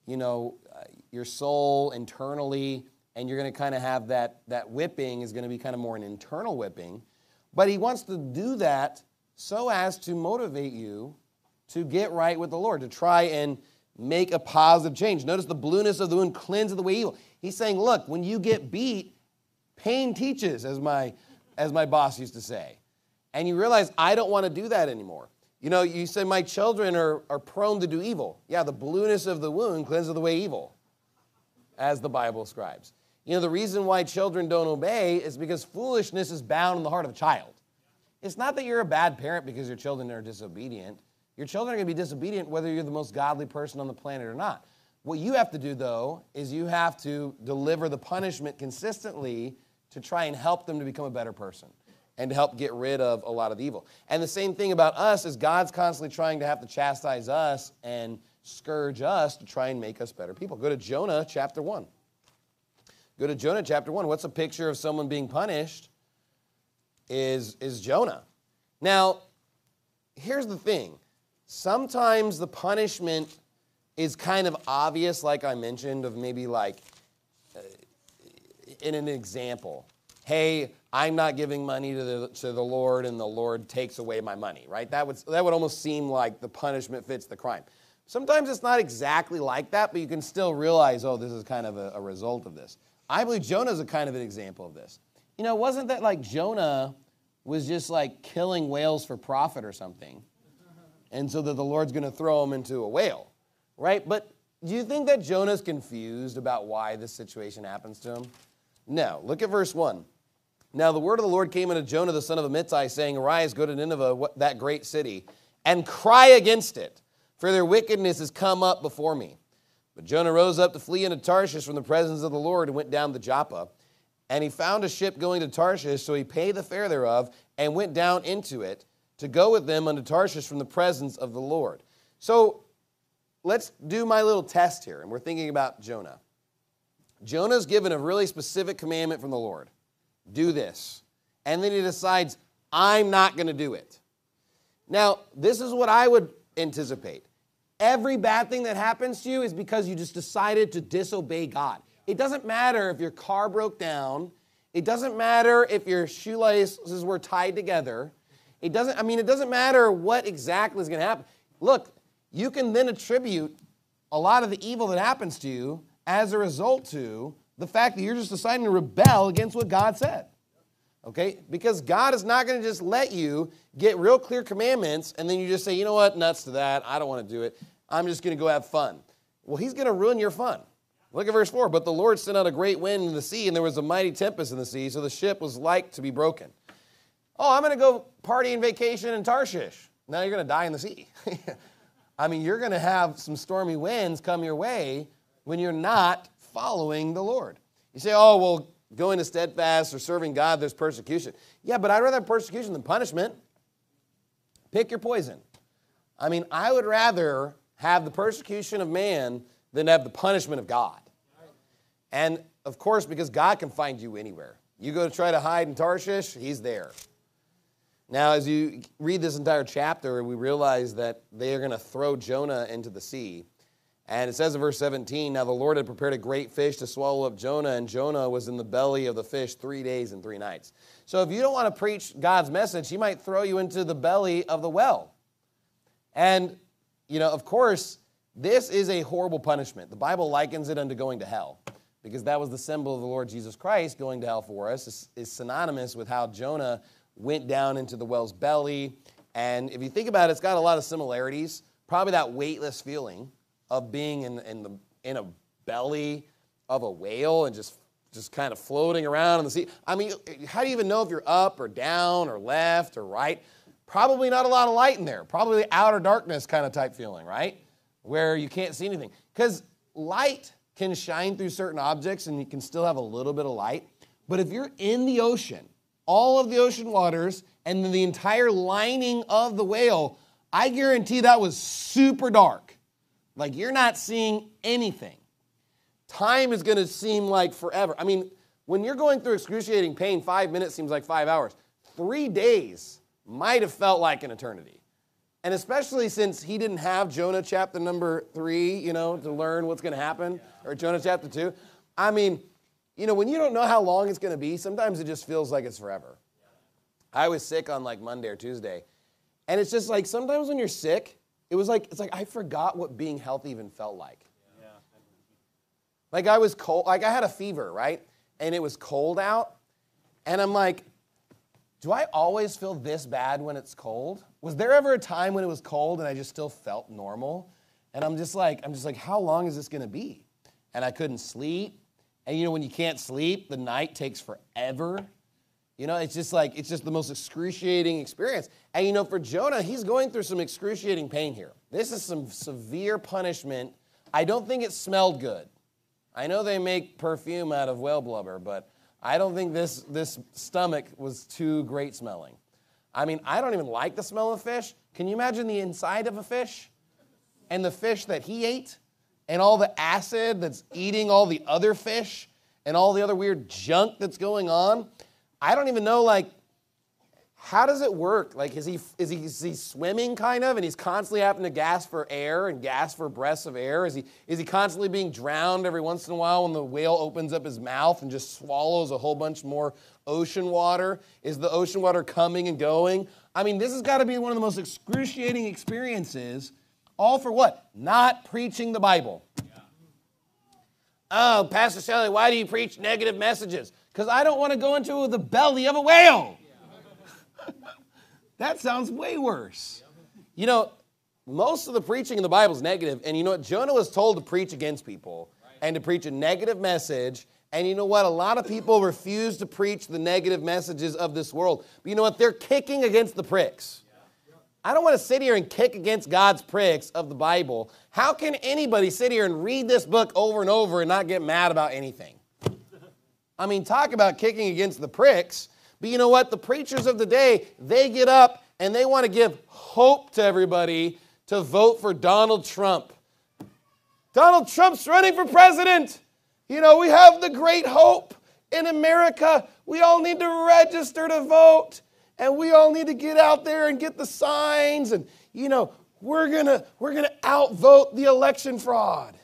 your soul internally. And you're going to kind of have that whipping is going to be kind of more an internal whipping. But he wants to do that so as to motivate you to get right with the Lord, to try and make a positive change. Notice the blueness of the wound cleanses away evil. He's saying, look, when you get beat, pain teaches, as my boss used to say. And you realize, I don't want to do that anymore. You say, my children are prone to do evil. Yeah, the blueness of the wound cleanses away evil, as the Bible describes. The reason why children don't obey is because foolishness is bound in the heart of a child. It's not that you're a bad parent because your children are disobedient. Your children are going to be disobedient whether you're the most godly person on the planet or not. What you have to do, though, is you have to deliver the punishment consistently to try and help them to become a better person and to help get rid of a lot of the evil. And the same thing about us is God's constantly trying to have to chastise us and scourge us to try and make us better people. Go to Jonah chapter 1. Go to Jonah chapter 1. What's a picture of someone being punished is Jonah. Now, here's the thing. Sometimes the punishment is kind of obvious, like I mentioned, of maybe like in an example. Hey, I'm not giving money to the Lord, and the Lord takes away my money, right? That would almost seem like the punishment fits the crime. Sometimes it's not exactly like that, but you can still realize, oh, this is kind of a result of this. I believe Jonah's a kind of an example of this. Wasn't that like Jonah was just like killing whales for profit or something, and so that the Lord's going to throw him into a whale, right? But do you think that Jonah's confused about why this situation happens to him? No. Look at verse 1. Now the word of the Lord came unto Jonah the son of Amittai, saying, Arise, go to Nineveh, that great city, and cry against it, for their wickedness has come up before me. But Jonah rose up to flee into Tarshish from the presence of the Lord and went down to Joppa. And he found a ship going to Tarshish, so he paid the fare thereof and went down into it to go with them unto Tarshish from the presence of the Lord. So let's do my little test here, and we're thinking about Jonah. Jonah's given a really specific commandment from the Lord. Do this. And then he decides, I'm not going to do it. Now, this is what I would anticipate. Every bad thing that happens to you is because you just decided to disobey God. It doesn't matter if your car broke down. It doesn't matter if your shoelaces were tied together. It doesn't matter what exactly is going to happen. Look, you can then attribute a lot of the evil that happens to you as a result to the fact that you're just deciding to rebel against what God said. Okay? Because God is not going to just let you get real clear commandments and then you just say, you know what, nuts to that. I don't want to do it. I'm just going to go have fun. Well, he's going to ruin your fun. Look at verse 4. But the Lord sent out a great wind in the sea, and there was a mighty tempest in the sea, so the ship was like to be broken. Oh, I'm going to go party and vacation in Tarshish. Now you're going to die in the sea. I mean, you're going to have some stormy winds come your way when you're not following the Lord. You say, oh, well, going to steadfast or serving God, there's persecution. Yeah, but I'd rather have persecution than punishment. Pick your poison. I mean, I would rather have the persecution of man than have the punishment of God. And, of course, because God can find you anywhere. You go to try to hide in Tarshish, he's there. Now, as you read this entire chapter, we realize that they are going to throw Jonah into the sea. And it says in verse 17, now the Lord had prepared a great fish to swallow up Jonah, and Jonah was in the belly of the fish 3 days and 3 nights. So if you don't want to preach God's message, he might throw you into the belly of the well. And, you know, of course, this is a horrible punishment. The Bible likens it unto going to hell, because that was the symbol of the Lord Jesus Christ going to hell for us. Is synonymous with how Jonah went down into the well's belly. And if you think about it, it's got a lot of similarities. Probably that weightless feeling of being in a belly of a whale and just kind of floating around in the sea. I mean, how do you even know if you're up or down or left or right? Probably not a lot of light in there. Probably outer darkness kind of type feeling, right? Where you can't see anything. Because light can shine through certain objects and you can still have a little bit of light. But if you're in the ocean, all of the ocean waters, and then the entire lining of the whale, I guarantee that was super dark. Like you're not seeing anything. Time is going to seem like forever. I mean, when you're going through excruciating pain, 5 minutes seems like 5 hours. 3 days might have felt like an eternity. And especially since he didn't have Jonah chapter number 3, you know, to learn what's going to happen, or Jonah chapter 2. I mean, you know, when you don't know how long it's going to be, sometimes it just feels like it's forever. I was sick on like Monday or Tuesday, and it's just like sometimes when you're sick, it's like I forgot what being healthy even felt like. Yeah. Like I was cold, like I had a fever, right? And it was cold out, and I'm like, do I always feel this bad when it's cold? Was there ever a time when it was cold and I just still felt normal? And I'm just like, how long is this going to be? And I couldn't sleep. And, you know, when you can't sleep, the night takes forever. You know, it's just the most excruciating experience. And, you know, for Jonah, he's going through some excruciating pain here. This is some severe punishment. I don't think it smelled good. I know they make perfume out of whale blubber, but I don't think this stomach was too great smelling. I mean, I don't even like the smell of fish. Can you imagine the inside of a fish? And the fish that he ate? And all the acid that's eating all the other fish and all the other weird junk that's going on. I don't even know, like, how does it work? Like, is he swimming kind of, and he's constantly having to gasp for air and gasp for breaths of air? Is he constantly being drowned every once in a while when the whale opens up his mouth and just swallows a whole bunch more ocean water? Is the ocean water coming and going? I mean, this has got to be one of the most excruciating experiences. All for what? Not preaching the Bible. Yeah. Oh, Pastor Shelley, why do you preach negative messages? Because I don't want to go into the belly of a whale. Yeah. That sounds way worse. You know, most of the preaching in the Bible is negative. And you know what? Jonah was told to preach against people and to preach a negative message. And you know what? A lot of people refuse to preach the negative messages of this world. But you know what? They're kicking against the pricks. I don't want to sit here and kick against God's pricks of the Bible. How can anybody sit here and read this book over and over and not get mad about anything? I mean, talk about kicking against the pricks. But you know what? The preachers of the day, they get up and they want to give hope to everybody to vote for Donald Trump. Donald Trump's running for president. You know, we have the great hope in America. We all need to register to vote. And we all need to get out there and get the signs. And, you know, we're gonna outvote the election fraud.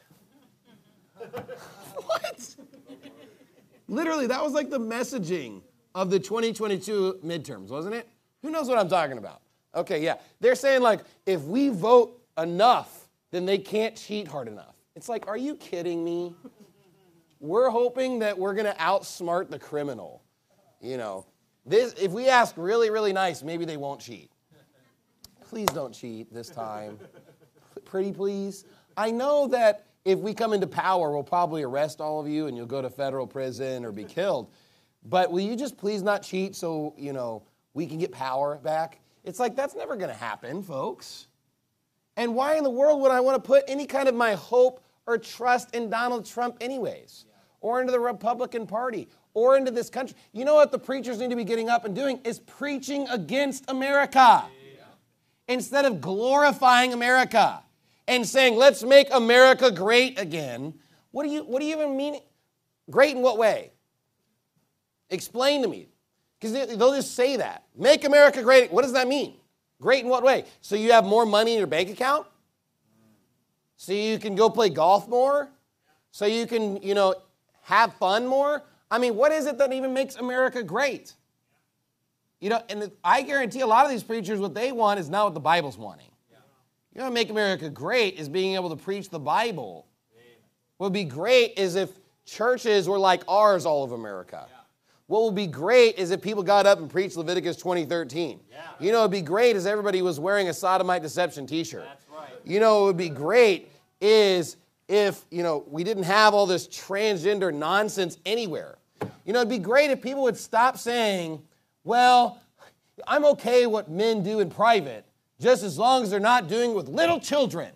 What? Literally, that was like the messaging of the 2022 midterms, wasn't it? Who knows what I'm talking about? Okay, yeah. They're saying, like, if we vote enough, then they can't cheat hard enough. It's like, are you kidding me? We're hoping that we're going to outsmart the criminal, you know. If we ask really, really nice, maybe they won't cheat. Please don't cheat this time. Pretty please. I know that if we come into power, we'll probably arrest all of you and you'll go to federal prison or be killed. But will you just please not cheat so, we can get power back? It's like, that's never going to happen, folks. And why in the world would I want to put any kind of my hope or trust in Donald Trump anyways? Or into the Republican Party? Or into this country? You know what the preachers need to be getting up and doing is preaching against America. Instead of glorifying America and saying, let's make America great again. What do you even mean? Great in what way? Explain to me. Because they'll just say that. Make America great. What does that mean? Great in what way? So you have more money in your bank account? So you can go play golf more? So you can, have fun more? I mean, what is it that even makes America great? And I guarantee a lot of these preachers, what they want is not what the Bible's wanting. What make America great is being able to preach the Bible. What would be great is if churches were like ours all over America. What would be great is if people got up and preached Leviticus 20:13. What would be great is everybody was wearing a sodomite deception t-shirt. That's right. What would be great is if, we didn't have all this transgender nonsense anywhere. It'd be great if people would stop saying, well, I'm okay what men do in private, just as long as they're not doing it with little children.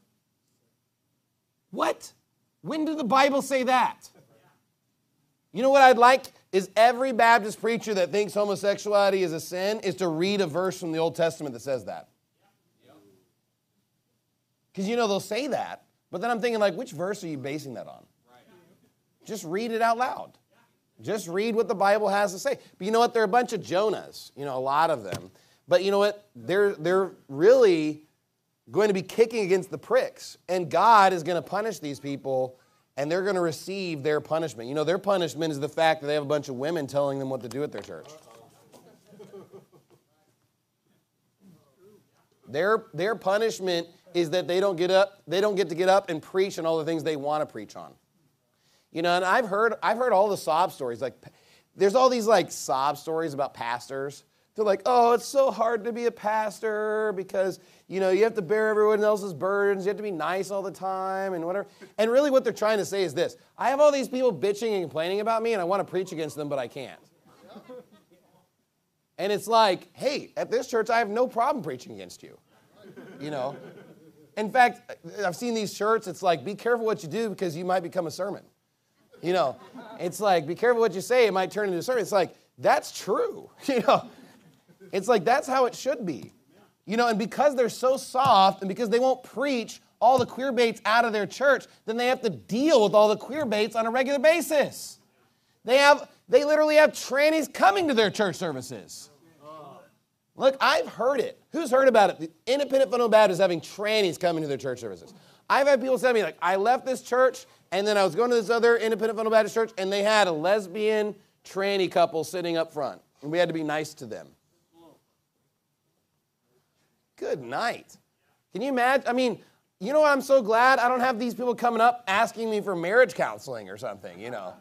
What? When did the Bible say that? You know what I'd like is every Baptist preacher that thinks homosexuality is a sin is to read a verse from the Old Testament that says that. Because, they'll say that, but then I'm thinking, which verse are you basing that on? Just read it out loud. Just read what the Bible has to say. But you know what? They're a bunch of Jonahs, a lot of them. But you know what? They're really going to be kicking against the pricks. And God is going to punish these people, and they're going to receive their punishment. Their punishment is the fact that they have a bunch of women telling them what to do at their church. Their punishment is that they don't get to get up and preach on all the things they want to preach on. And I've heard all the sob stories. There's all these sob stories about pastors. They're like, oh, it's so hard to be a pastor because, you have to bear everyone else's burdens. You have to be nice all the time and whatever. And really what they're trying to say is this. I have all these people bitching and complaining about me and I want to preach against them, but I can't. And it's like, hey, at this church, I have no problem preaching against you. In fact, I've seen these shirts. It's like, be careful what you do because you might become a sermon. It's like, be careful what you say. It might turn into a sermon. It's like, that's true. It's like, that's how it should be. And because they're so soft and because they won't preach all the queer baits out of their church, then they have to deal with all the queer baits on a regular basis. They literally have trannies coming to their church services. Look, I've heard it. Who's heard about it? The Independent Fundamental Baptists having trannies coming to their church services. I've had people say to me, I left this church, and then I was going to this other Independent Fundamental Baptist church, and they had a lesbian tranny couple sitting up front, and we had to be nice to them. Good night. Can you imagine? You know what? I'm so glad I don't have these people coming up asking me for marriage counseling or something,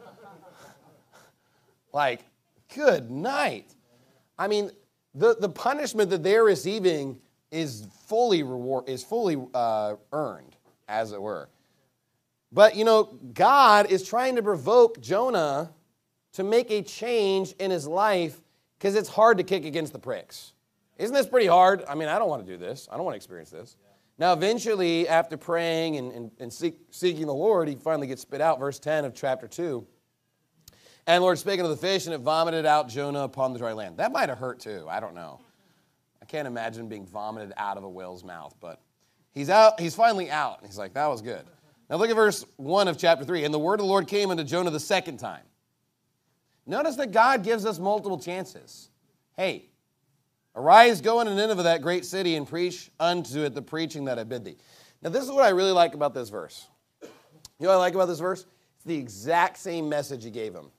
good night. The punishment that they're receiving is fully earned, as it were. But, God is trying to provoke Jonah to make a change in his life because it's hard to kick against the pricks. Isn't this pretty hard? I don't want to do this. I don't want to experience this. Now, eventually, after praying and seeking the Lord, he finally gets spit out. Verse 10 of chapter 2. And the Lord spake unto the fish, and it vomited out Jonah upon the dry land. That might have hurt, too. I don't know. I can't imagine being vomited out of a whale's mouth. But he's out. He's finally out. And he's like, that was good. Now, look at verse 1 of chapter 3. And the word of the Lord came unto Jonah the second time. Notice that God gives us multiple chances. Hey, arise, go into Nineveh, that great city, and preach unto it the preaching that I bid thee. Now, this is what I really like about this verse. You know what I like about this verse? It's the exact same message he gave him.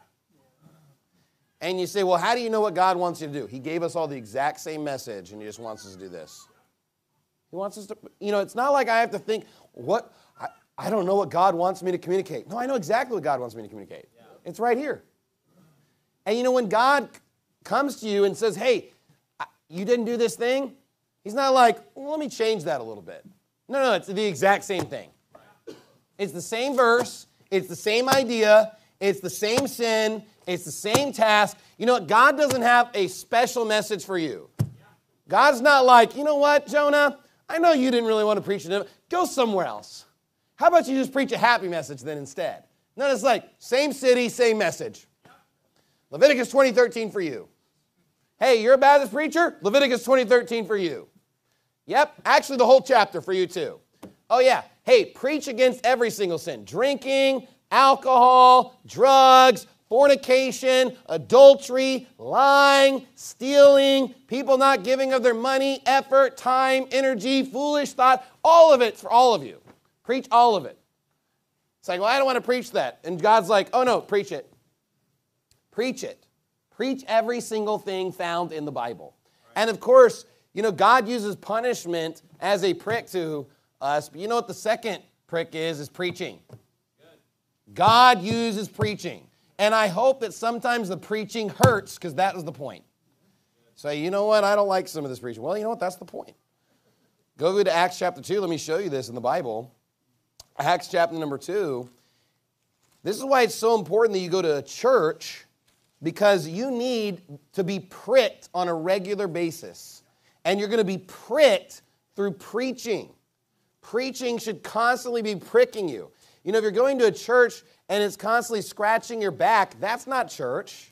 And you say, well, how do you know what God wants you to do? He gave us all the exact same message, and he just wants us to do this. He wants us to, it's not like I have to think, I don't know what God wants me to communicate. No, I know exactly what God wants me to communicate. It's right here. And when God comes to you and says, hey, you didn't do this thing, he's not like, well, let me change that a little bit. No, it's the exact same thing. It's the same verse. It's the same idea. It's the same sin. It's the same task. You know what? God doesn't have a special message for you. God's not like, you know what, Jonah? I know you didn't really want to preach it. Go somewhere else. How about you just preach a happy message then instead? No, it's like, same city, same message. Leviticus 20:13 for you. Hey, you're a Baptist preacher? Leviticus 20:13 for you. Yep, actually the whole chapter for you too. Oh yeah, hey, preach against every single sin. Drinking, alcohol, drugs, fornication, adultery, lying, stealing, people not giving of their money, effort, time, energy, foolish thought, all of it for all of you. Preach all of it. It's like, well, I don't want to preach that. And God's like, oh no, preach it. Preach it. Preach every single thing found in the Bible. And of course, you know, God uses punishment as a prick to us. But you know what the second prick is preaching. God uses preaching. And I hope that sometimes the preaching hurts, because that was the point. Say, you know what, I don't like some of this preaching. Well, you know what, that's the point. Go to Acts chapter 2. Let me show you this in the Bible. Acts chapter number 2. This is why it's so important that you go to a church, because you need to be pricked on a regular basis. And you're going to be pricked through preaching. Preaching should constantly be pricking you. You know, if you're going to a church and it's constantly scratching your back, that's not church.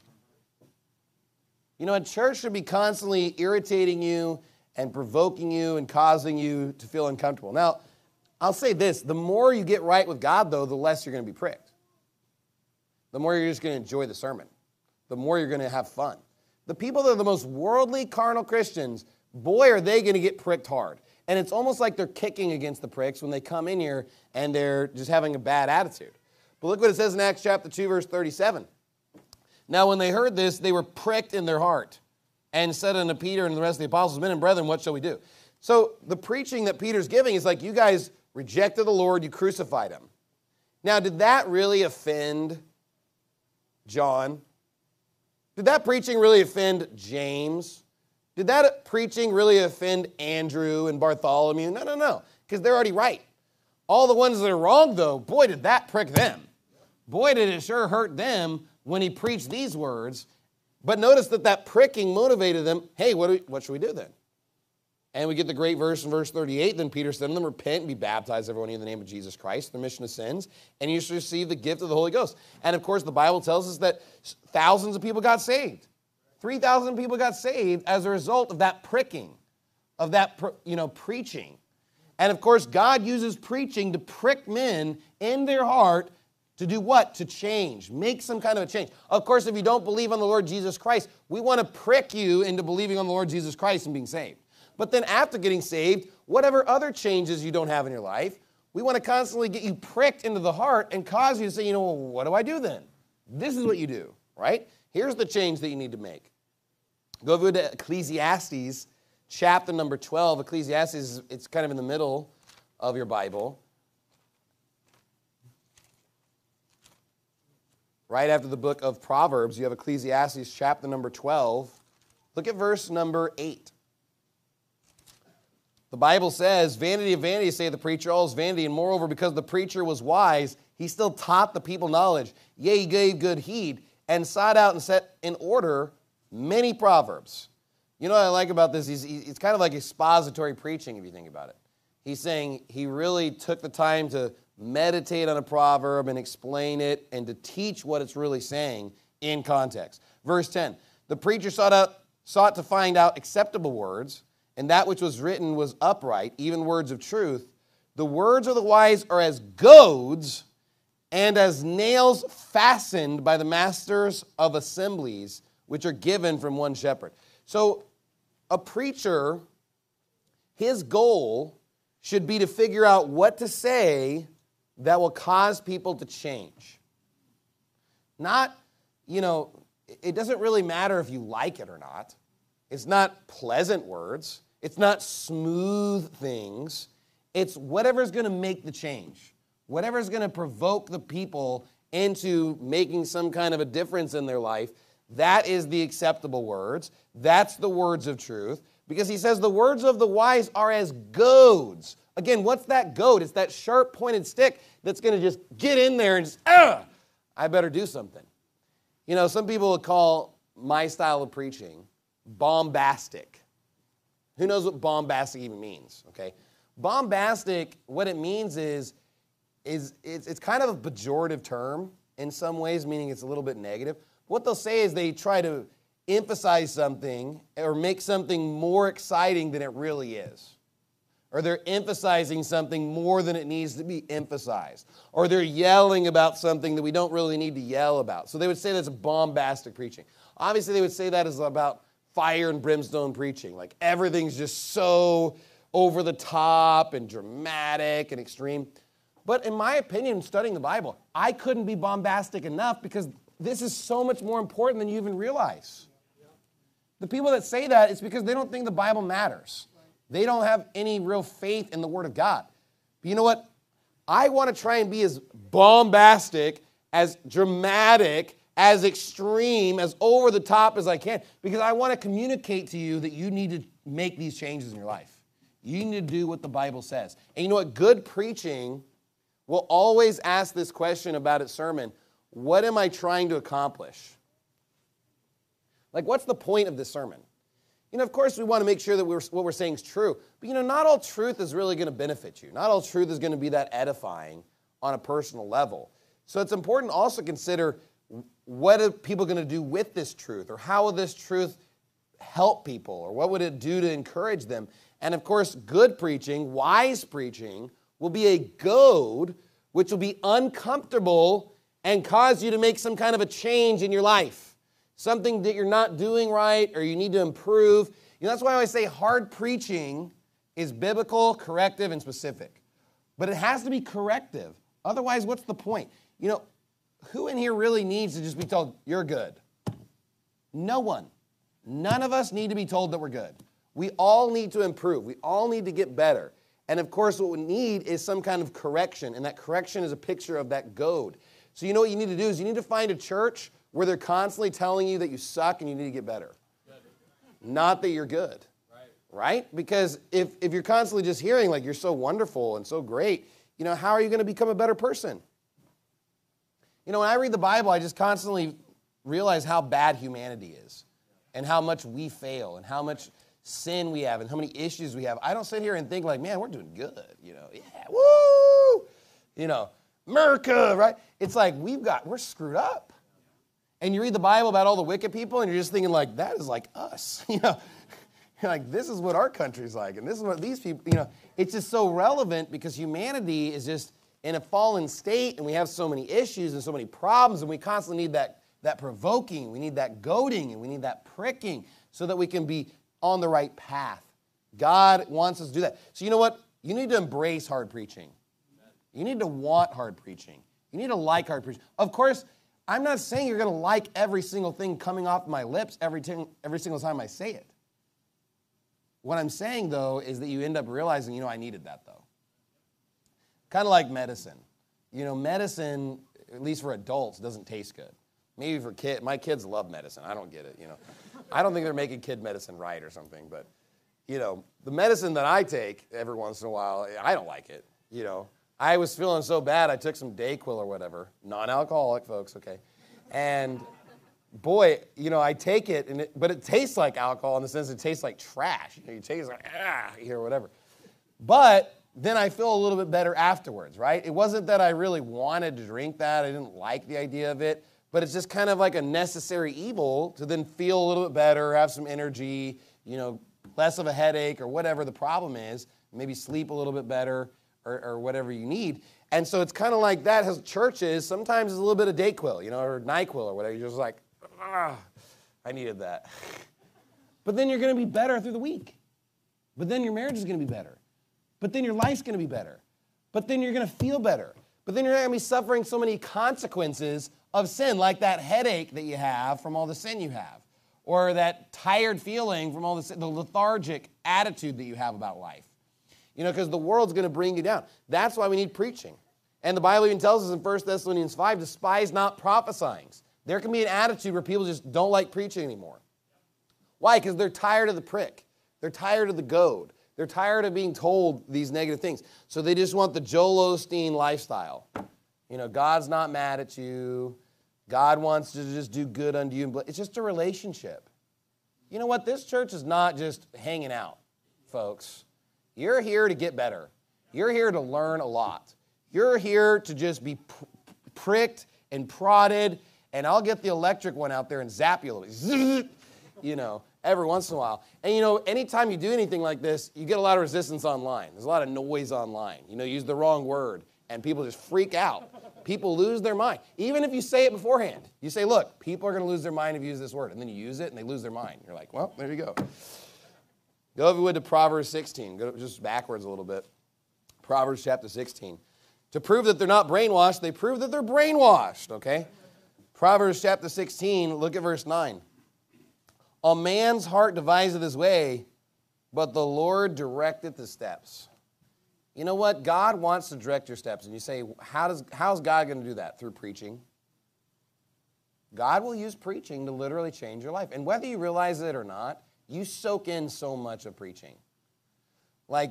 You know, a church should be constantly irritating you and provoking you and causing you to feel uncomfortable. Now, I'll say this. The more you get right with God, though, the less you're going to be pricked. The more you're just going to enjoy the sermon. The more you're going to have fun. The people that are the most worldly, carnal Christians, boy, are they going to get pricked hard. And it's almost like they're kicking against the pricks when they come in here and they're just having a bad attitude. But look what it says in Acts chapter 2, verse 37. Now, when they heard this, they were pricked in their heart and said unto Peter and the rest of the apostles, men and brethren, what shall we do? So the preaching that Peter's giving is like, you guys rejected the Lord, you crucified him. Now, did that really offend John? Did that preaching really offend James? Did that preaching really offend Andrew and Bartholomew? No, because they're already right. All the ones that are wrong, though, boy, did that prick them. Boy, did it sure hurt them when he preached these words. But notice that pricking motivated them. Hey, what should we do then? And we get the great verse in verse 38. Then Peter said to them, repent and be baptized, everyone, in the name of Jesus Christ, the remission of sins, and you shall receive the gift of the Holy Ghost. And, of course, the Bible tells us that thousands of people got saved. 3,000 people got saved as a result of that pricking, of that, preaching. And, of course, God uses preaching to prick men in their heart to do what? To change, make some kind of a change. Of course, if you don't believe on the Lord Jesus Christ, we want to prick you into believing on the Lord Jesus Christ and being saved. But then after getting saved, whatever other changes you don't have in your life, we want to constantly get you pricked into the heart and cause you to say, well, what do I do then? This is what you do, right? Here's the change that you need to make. Go over to Ecclesiastes, chapter number 12. Ecclesiastes, it's kind of in the middle of your Bible. Right after the book of Proverbs, you have Ecclesiastes, chapter number 12. Look at verse number 8. The Bible says, vanity of vanities, saith the preacher, all is vanity. And moreover, because the preacher was wise, he still taught the people knowledge. Yea, he gave good heed, and sought out and set in order many proverbs. You know what I like about this? It's kind of like expository preaching, if you think about it. He's saying he really took the time to meditate on a proverb and explain it and to teach what it's really saying in context. Verse 10, the preacher sought to find out acceptable words, and that which was written was upright, even words of truth. The words of the wise are as goads and as nails fastened by the masters of assemblies, which are given from one shepherd. So a preacher, his goal should be to figure out what to say that will cause people to change. Not, it doesn't really matter if you like it or not. It's not pleasant words. It's not smooth things. It's whatever's going to make the change. Whatever's going to provoke the people into making some kind of a difference in their life. That is the acceptable words. That's the words of truth. Because he says the words of the wise are as goads. Again, what's that goad? It's that sharp pointed stick that's going to just get in there and just, I better do something. You know, some people would call my style of preaching bombastic. Who knows what bombastic even means, okay? Bombastic, what it means is it's kind of a pejorative term in some ways, meaning it's a little bit negative. What they'll say is they try to emphasize something or make something more exciting than it really is. Or they're emphasizing something more than it needs to be emphasized. Or they're yelling about something that we don't really need to yell about. So they would say that's bombastic preaching. Obviously, they would say that is about fire and brimstone preaching. Like everything's just so over the top and dramatic and extreme. But in my opinion, studying the Bible, I couldn't be bombastic enough because this is so much more important than you even realize. The people that say that, it's because they don't think the Bible matters. They don't have any real faith in the Word of God. But you know what? I want to try and be as bombastic, as dramatic, as extreme, as over the top as I can, because I want to communicate to you that you need to make these changes in your life. You need to do what the Bible says. And you know what? Good preaching will always ask this question about its sermon: what am I trying to accomplish? Like, what's the point of this sermon? You know, of course, we want to make sure that what we're saying is true. But, you know, not all truth is really going to benefit you. Not all truth is going to be that edifying on a personal level. So it's important to also consider, what are people going to do with this truth? Or how will this truth help people? Or what would it do to encourage them? And, of course, good preaching, wise preaching, will be a goad which will be uncomfortable and cause you to make some kind of a change in your life. Something that you're not doing right or you need to improve. You know, that's why I always say hard preaching is biblical, corrective, and specific. But it has to be corrective. Otherwise, what's the point? You know, who in here really needs to just be told, you're good? No one. None of us need to be told that we're good. We all need to improve. We all need to get better. And of course, what we need is some kind of correction. And that correction is a picture of that goad. So you know what you need to do is you need to find a church where they're constantly telling you that you suck and you need to get better. Not that you're good. Right? Because if you're constantly just hearing like you're so wonderful and so great, you know, how are you going to become a better person? You know, when I read the Bible, I just constantly realize how bad humanity is and how much we fail and how much sin we have and how many issues we have. I don't sit here and think like, man, we're doing good. You know, yeah, woo! You know, America, right? It's like we're screwed up. And you read the Bible about all the wicked people, and you're just thinking, like, that is like us. You know, you're like, this is what our country's like, and this is what these people, you know. It's just so relevant because humanity is just in a fallen state, and we have so many issues and so many problems, and we constantly need that provoking, we need that goading, and we need that pricking so that we can be on the right path. God wants us to do that. So you know what? You need to embrace hard preaching. You need to want hard preaching. You need to like hard preaching. Of course, I'm not saying you're going to like every single thing coming off my lips every single time I say it. What I'm saying, though, is that you end up realizing, you know, I needed that, though. Kind of like medicine. You know, medicine, at least for adults, doesn't taste good. Maybe for kids. My kids love medicine. I don't get it, you know. I don't think they're making kid medicine right or something. But, you know, the medicine that I take every once in a while, I don't like it, you know. I was feeling so bad, I took some Dayquil or whatever. Non-alcoholic, folks, okay. And, boy, you know, I take it, but it tastes like alcohol in the sense it tastes like trash. You know, you taste like, or whatever. But then I feel a little bit better afterwards, right? It wasn't that I really wanted to drink that. I didn't like the idea of it. But it's just kind of like a necessary evil to then feel a little bit better, have some energy, you know, less of a headache or whatever the problem is, maybe sleep a little bit better. Or whatever you need. And so it's kind of like that as churches. Sometimes it's a little bit of Dayquil, you know, or NyQuil or whatever. You're just like, I needed that. But then you're going to be better through the week. But then your marriage is going to be better. But then your life's going to be better. But then you're going to feel better. But then you're not going to be suffering so many consequences of sin, like that headache that you have from all the sin you have. Or that tired feeling from all the lethargic attitude that you have about life. You know, because the world's going to bring you down. That's why we need preaching. And the Bible even tells us in 1 Thessalonians 5, despise not prophesying. There can be an attitude where people just don't like preaching anymore. Why? Because they're tired of the prick. They're tired of the goad. They're tired of being told these negative things. So they just want the Joel Osteen lifestyle. You know, God's not mad at you. God wants to just do good unto you. It's just a relationship. You know what? This church is not just hanging out, folks. You're here to get better. You're here to learn a lot. You're here to just be pricked and prodded, and I'll get the electric one out there and zap you a little bit. You know, every once in a while. And, you know, anytime you do anything like this, you get a lot of resistance online. There's a lot of noise online. You know, use the wrong word, and people just freak out. People lose their mind. Even if you say it beforehand. You say, look, people are going to lose their mind if you use this word. And then you use it, and they lose their mind. You're like, well, there you go. Go, if you would, to Proverbs 16. Go just backwards a little bit. Proverbs chapter 16. To prove that they're not brainwashed, they prove that they're brainwashed, okay? Proverbs chapter 16, look at verse 9. A man's heart deviseth his way, but the Lord directeth his steps. You know what? God wants to direct your steps. And you say, how's God going to do that? Through preaching. God will use preaching to literally change your life. And whether you realize it or not, you soak in so much of preaching. Like,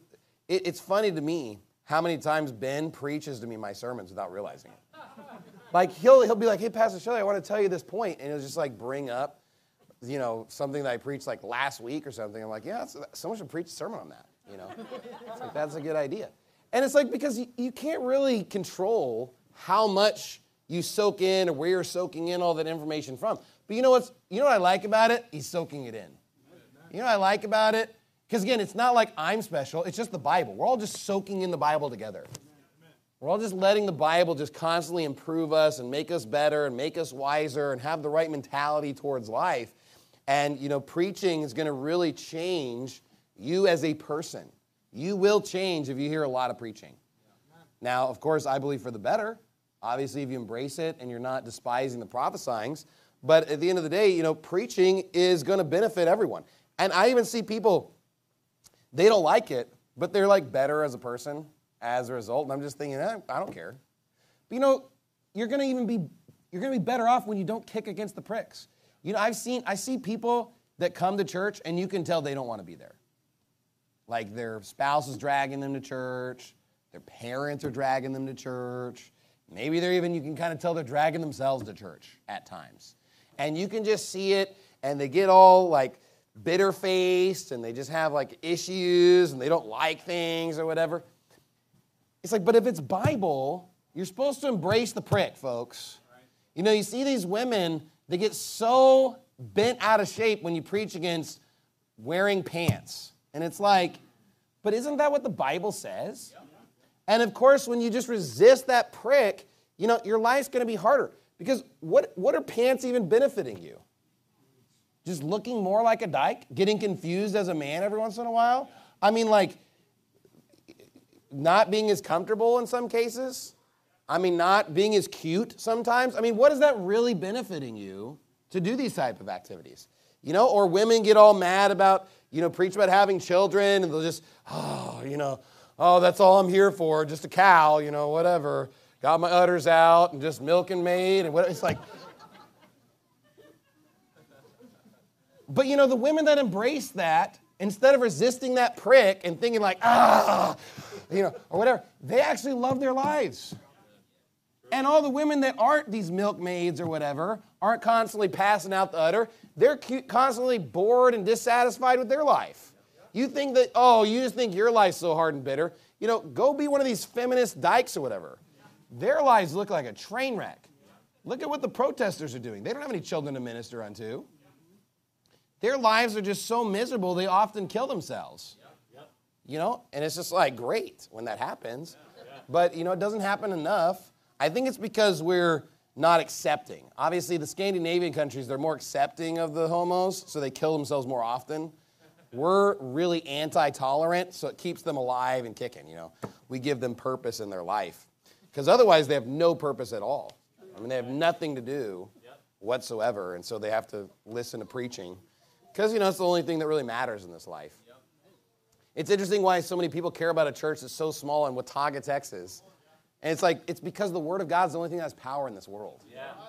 it's funny to me how many times Ben preaches to me my sermons without realizing it. Like, he'll be like, hey, Pastor Shelley, I want to tell you this point. And he'll just, like, bring up, you know, something that I preached, like, last week or something. I'm like, yeah, someone should preach a sermon on that. You know, it's like, that's a good idea. And it's like, because you can't really control how much you soak in or where you're soaking in all that information from. But you know what I like about it? He's soaking it in. You know what I like about it? Because again, it's not like I'm special. It's just the Bible. We're all just soaking in the Bible together. We're all just letting the Bible just constantly improve us and make us better and make us wiser and have the right mentality towards life. And, you know, preaching is going to really change you as a person. You will change if you hear a lot of preaching. Now, of course, I believe for the better. Obviously, if you embrace it and you're not despising the prophesyings. But at the end of the day, you know, preaching is going to benefit everyone. And I even see people, they don't like it, but they're like better as a person as a result. And I'm just thinking, I don't care. But you know, you're going to be better off when you don't kick against the pricks. You know, I see people that come to church and you can tell they don't want to be there. Like their spouse is dragging them to church. Their parents are dragging them to church. Maybe you can kind of tell they're dragging themselves to church at times. And you can just see it, and they get all like bitter-faced, and they just have like issues, and they don't like things or whatever. It's like, but if it's Bible, you're supposed to embrace the prick, folks. You know, you see these women, they get so bent out of shape when you preach against wearing pants. And it's like, but isn't that what the Bible says? And of course, when you just resist that prick, you know, your life's going to be harder. Because what are pants even benefiting you? Just looking more like a dyke? Getting confused as a man every once in a while? I mean, like, not being as comfortable in some cases? I mean, not being as cute sometimes? I mean, what is that really benefiting you to do these type of activities? You know, or women get all mad about, you know, preach about having children, and they'll just, that's all I'm here for, just a cow, you know, whatever. Got my udders out and just milk and maid and whatever. It's like, but you know, the women that embrace that, instead of resisting that prick and thinking like, you know, or whatever, they actually love their lives. And all the women that aren't these milkmaids or whatever, aren't constantly passing out the udder, they're constantly bored and dissatisfied with their life. You think that, you just think your life's so hard and bitter. You know, go be one of these feminist dykes or whatever. Their lives look like a train wreck. Look at what the protesters are doing. They don't have any children to minister unto. Their lives are just so miserable, they often kill themselves. You know, and it's just like, great when that happens. But, you know, it doesn't happen enough. I think it's because we're not accepting. Obviously, the Scandinavian countries, they're more accepting of the homos, so they kill themselves more often. We're really anti-tolerant, so it keeps them alive and kicking, you know. We give them purpose in their life. Because otherwise, they have no purpose at all. I mean, they have nothing to do whatsoever, and so they have to listen to preaching. Because, you know, it's the only thing that really matters in this life. It's interesting why so many people care about a church that's so small in Watauga, Texas. And it's like, it's because the Word of God is the only thing that has power in this world.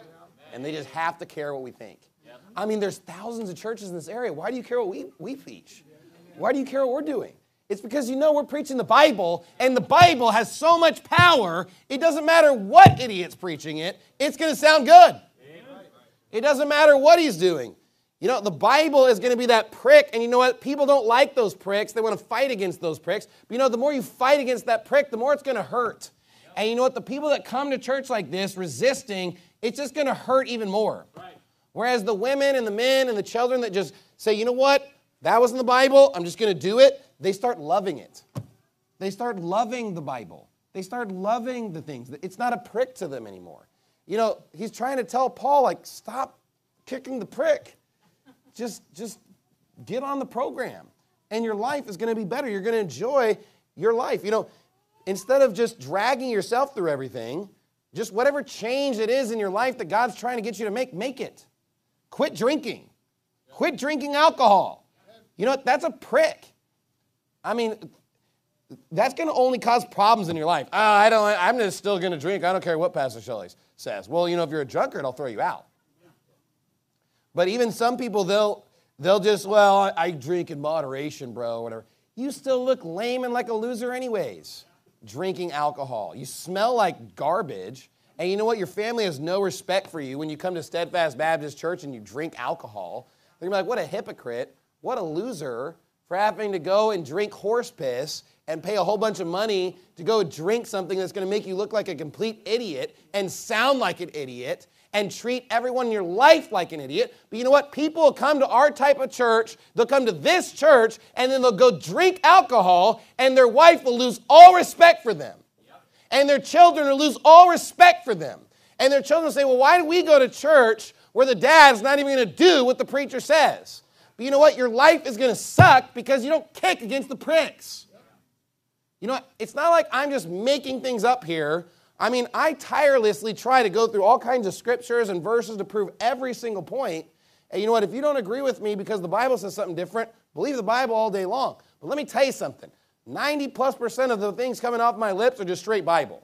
And they just have to care what we think. I mean, there's thousands of churches in this area. Why do you care what we preach? Why do you care what we're doing? It's because we're preaching the Bible, and the Bible has so much power, it doesn't matter what idiot's preaching it, it's going to sound good. It doesn't matter what he's doing. The Bible is going to be that prick, and you know what? People don't like those pricks. They want to fight against those pricks. But the more you fight against that prick, the more it's going to hurt. And you know what? The people that come to church like this, resisting, it's just going to hurt even more. Right. Whereas the women and the men and the children that just say, you know what? That was in the Bible. I'm just going to do it. They start loving it. They start loving the Bible. They start loving the things. It's not a prick to them anymore. He's trying to tell Paul, stop kicking the prick. Just get on the program. And your life is going to be better. You're going to enjoy your life. Instead of just dragging yourself through everything, just whatever change it is in your life that God's trying to get you to make it. Quit drinking. Quit drinking alcohol. That's a prick. I mean, that's going to only cause problems in your life. I'm just still going to drink. I don't care what Pastor Shelley says. Well, if you're a drunkard, I'll throw you out. But even some people, they'll just, I drink in moderation, bro, whatever. You still look lame and like a loser anyways, drinking alcohol. You smell like garbage. And you know what? Your family has no respect for you when you come to Steadfast Baptist Church and you drink alcohol. They're going to be like, what a hypocrite. What a loser for having to go and drink horse piss and pay a whole bunch of money to go drink something that's going to make you look like a complete idiot and sound like an idiot and treat everyone in your life like an idiot. But you know what? People will come to our type of church, they'll come to this church, and then they'll go drink alcohol, and their wife will lose all respect for them. And their children will lose all respect for them. And their children will say, well, why do we go to church where the dad's not even going to do what the preacher says? But you know what? Your life is going to suck because you don't kick against the pricks. It's not like I'm just making things up here. I mean, I tirelessly try to go through all kinds of scriptures and verses to prove every single point. And you know what? If you don't agree with me because the Bible says something different, believe the Bible all day long. But let me tell you something. 90+% of the things coming off my lips are just straight Bible.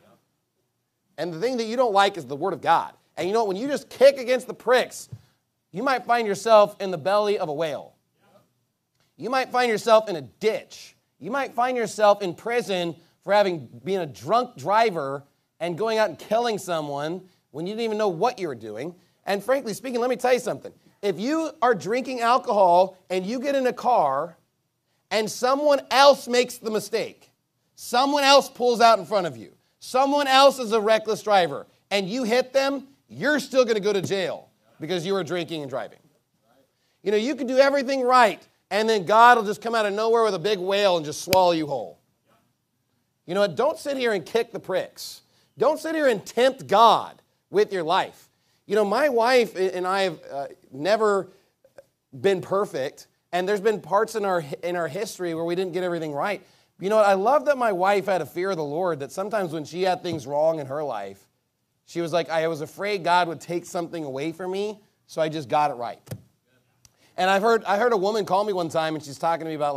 And the thing that you don't like is the Word of God. And you know what? When you just kick against the pricks, you might find yourself in the belly of a whale. You might find yourself in a ditch. You might find yourself in prison for being a drunk driver and going out and killing someone when you didn't even know what you were doing. And frankly speaking, let me tell you something. If you are drinking alcohol and you get in a car and someone else makes the mistake, someone else pulls out in front of you, someone else is a reckless driver, and you hit them, you're still going to go to jail because you were drinking and driving. You can do everything right, and then God will just come out of nowhere with a big whale and just swallow you whole. You know what? Don't sit here and kick the pricks. Don't sit here and tempt God with your life. My wife and I have never been perfect, and there's been parts in our history where we didn't get everything right. You know what? I love that my wife had a fear of the Lord, that sometimes when she had things wrong in her life, she was like, I was afraid God would take something away from me, so I just got it right. And I heard a woman call me one time, and she's talking to me about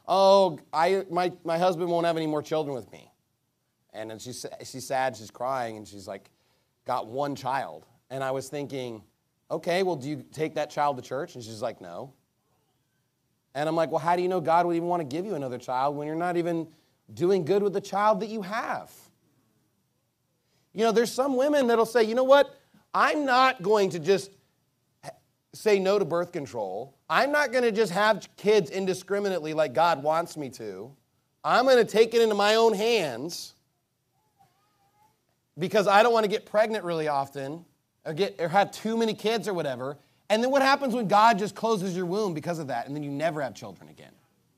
my husband won't have any more children with me. And then she's sad, she's crying, and she's like, got one child. And I was thinking, okay, well, do you take that child to church? And she's like, no. And I'm like, well, how do you know God would even want to give you another child when you're not even doing good with the child that you have? There's some women that'll say, you know what? I'm not going to just say no to birth control. I'm not going to just have kids indiscriminately like God wants me to. I'm going to take it into my own hands because I don't want to get pregnant really often or have too many kids or whatever. And then what happens when God just closes your womb because of that, and then you never have children again?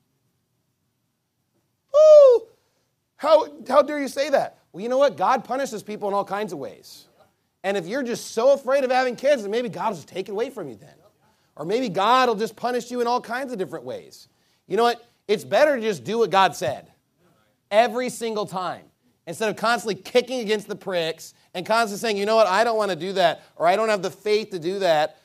Ooh, how dare you say that? Well, you know what? God punishes people in all kinds of ways. And if you're just so afraid of having kids, then maybe God will just take it away from you then. Or maybe God will just punish you in all kinds of different ways. You know what? It's better to just do what God said every single time instead of constantly kicking against the pricks and constantly saying, you know what, I don't want to do that, or I don't have the faith to do that.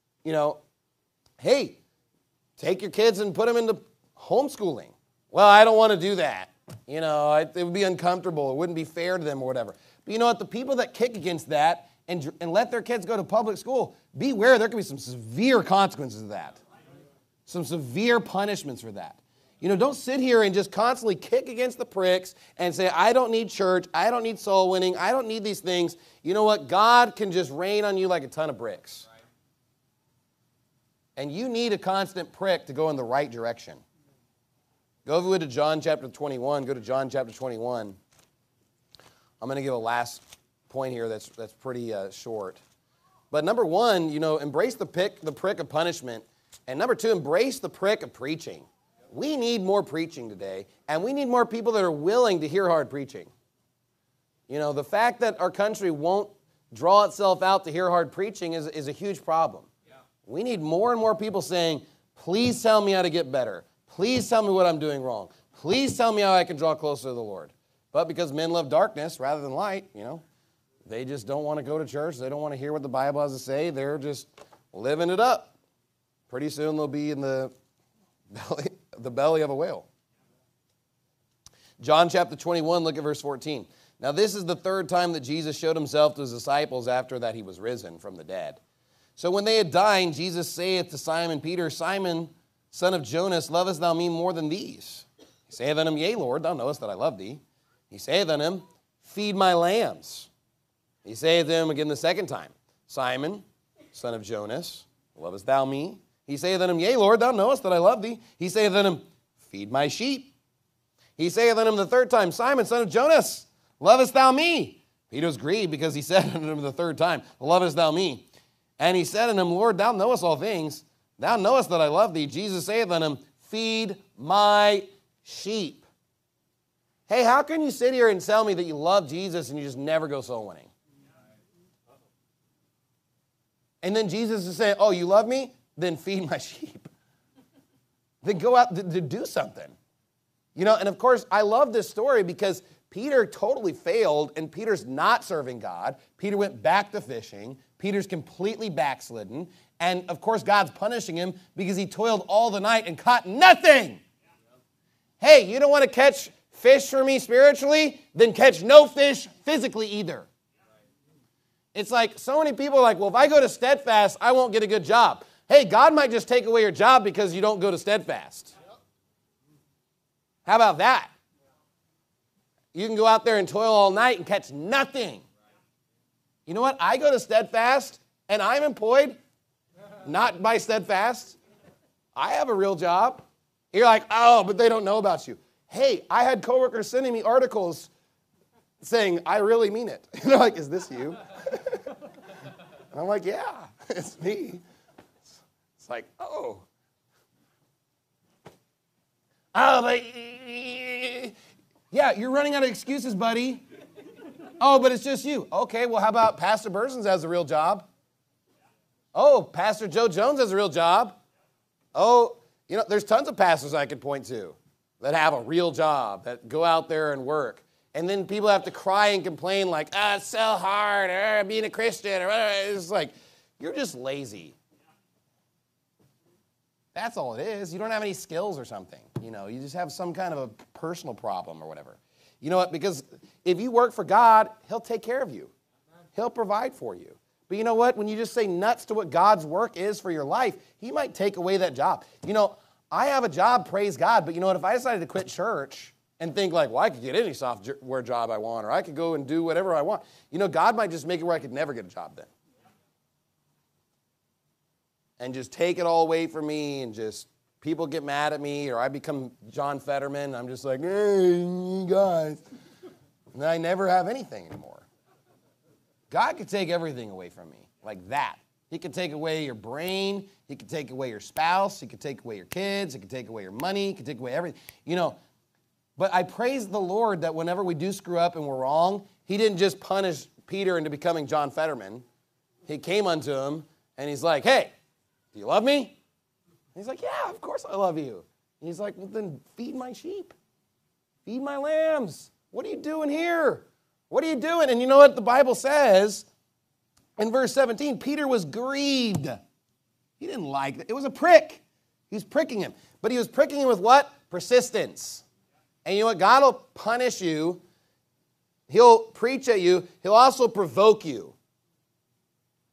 Hey, take your kids and put them into homeschooling. Well, I don't want to do that. It would be uncomfortable. It wouldn't be fair to them or whatever. But you know what? The people that kick against that and let their kids go to public school, beware, there could be some severe consequences of that. Some severe punishments for that. You know, don't sit here and just constantly kick against the pricks and say, I don't need church, I don't need soul winning, I don't need these things. You know what? God can just rain on you like a ton of bricks. And you need a constant prick to go in the right direction. Go over to John chapter 21. Go to John chapter 21. I'm going to give a last point here that's pretty short. But number one, you know, embrace the prick of punishment. And number two, embrace the prick of preaching. We need more preaching today, and we need more people that are willing to hear hard preaching. You know, the fact that our country won't draw itself out to hear hard preaching is a huge problem. Yeah. We need more and more people saying, please tell me how to get better. Please tell me what I'm doing wrong. Please tell me how I can draw closer to the Lord. But because men love darkness rather than light, you know, they just don't want to go to church. They don't want to hear what the Bible has to say. They're just living it up. Pretty soon they'll be in the belly of a whale. John chapter 21, look at verse 14. Now this is the third time that Jesus showed himself to his disciples after that he was risen from the dead. So when they had dined, Jesus saith to Simon Peter, Simon, son of Jonas, lovest thou me more than these? He saith unto him, Yea, Lord, thou knowest that I love thee. He saith unto him, Feed my lambs. He saith to him again the second time, Simon, son of Jonas, lovest thou me? He saith unto him, Yea, Lord, thou knowest that I love thee. He saith unto him, Feed my sheep. He saith unto him the third time, Simon, son of Jonas, lovest thou me? Peter was grieved because he said unto him the third time, Lovest thou me? And he said unto him, Lord, thou knowest all things. Thou knowest that I love thee. Jesus saith unto him, Feed my sheep. Hey, how can you sit here and tell me that you love Jesus and you just never go soul winning? And then Jesus is saying, oh, you love me? Then feed my sheep. Then go out to do something. You know, and of course, I love this story because Peter totally failed, and Peter's not serving God. Peter went back to fishing. Peter's completely backslidden. And of course, God's punishing him because he toiled all the night and caught nothing. Hey, you don't want to catch fish for me spiritually? Then catch no fish physically either. It's like so many people are like, well, if I go to Steadfast, I won't get a good job. Hey, God might just take away your job because you don't go to Steadfast. How about that? You can go out there and toil all night and catch nothing. You know what? I go to Steadfast and I'm employed, not by Steadfast. I have a real job. You're like, oh, but they don't know about you. Hey, I had coworkers sending me articles saying, I really mean it. They're like, is this you? And I'm like, yeah, it's me. It's like, oh. Oh, but yeah, you're running out of excuses, buddy. Oh, but it's just you. Okay, well, how about Pastor Bersons has a real job? Oh, Pastor Joe Jones has a real job. Oh, you know, there's tons of pastors I could point to that have a real job, that go out there and work. And then people have to cry and complain like, it's so hard, being a Christian. It's like, you're just lazy. That's all it is. You don't have any skills or something. You know, you just have some kind of a personal problem or whatever. You know what? Because if you work for God, he'll take care of you. He'll provide for you. But you know what? When you just say nuts to what God's work is for your life, he might take away that job. You know, I have a job, praise God. But you know what? If I decided to quit church and think like, well, I could get any software job I want, or I could go and do whatever I want. You know, God might just make it where I could never get a job then. And just take it all away from me, and just people get mad at me, or I become John Fetterman. I'm just like, hey, you guys. And I never have anything anymore. God could take everything away from me, like that. He could take away your brain. He could take away your spouse. He could take away your kids. He could take away your money. He could take away everything. You know, but I praise the Lord that whenever we do screw up and we're wrong, he didn't just punish Peter into becoming John Fetterman. He came unto him, and he's like, hey, do you love me? And he's like, yeah, of course I love you. And he's like, well, then feed my sheep. Feed my lambs. What are you doing here? What are you doing? And you know what the Bible says? In verse 17, Peter was grieved. He didn't like it. It was a prick. He was pricking him. But he was pricking him with what? Persistence. And you know what? God will punish you. He'll preach at you. He'll also provoke you.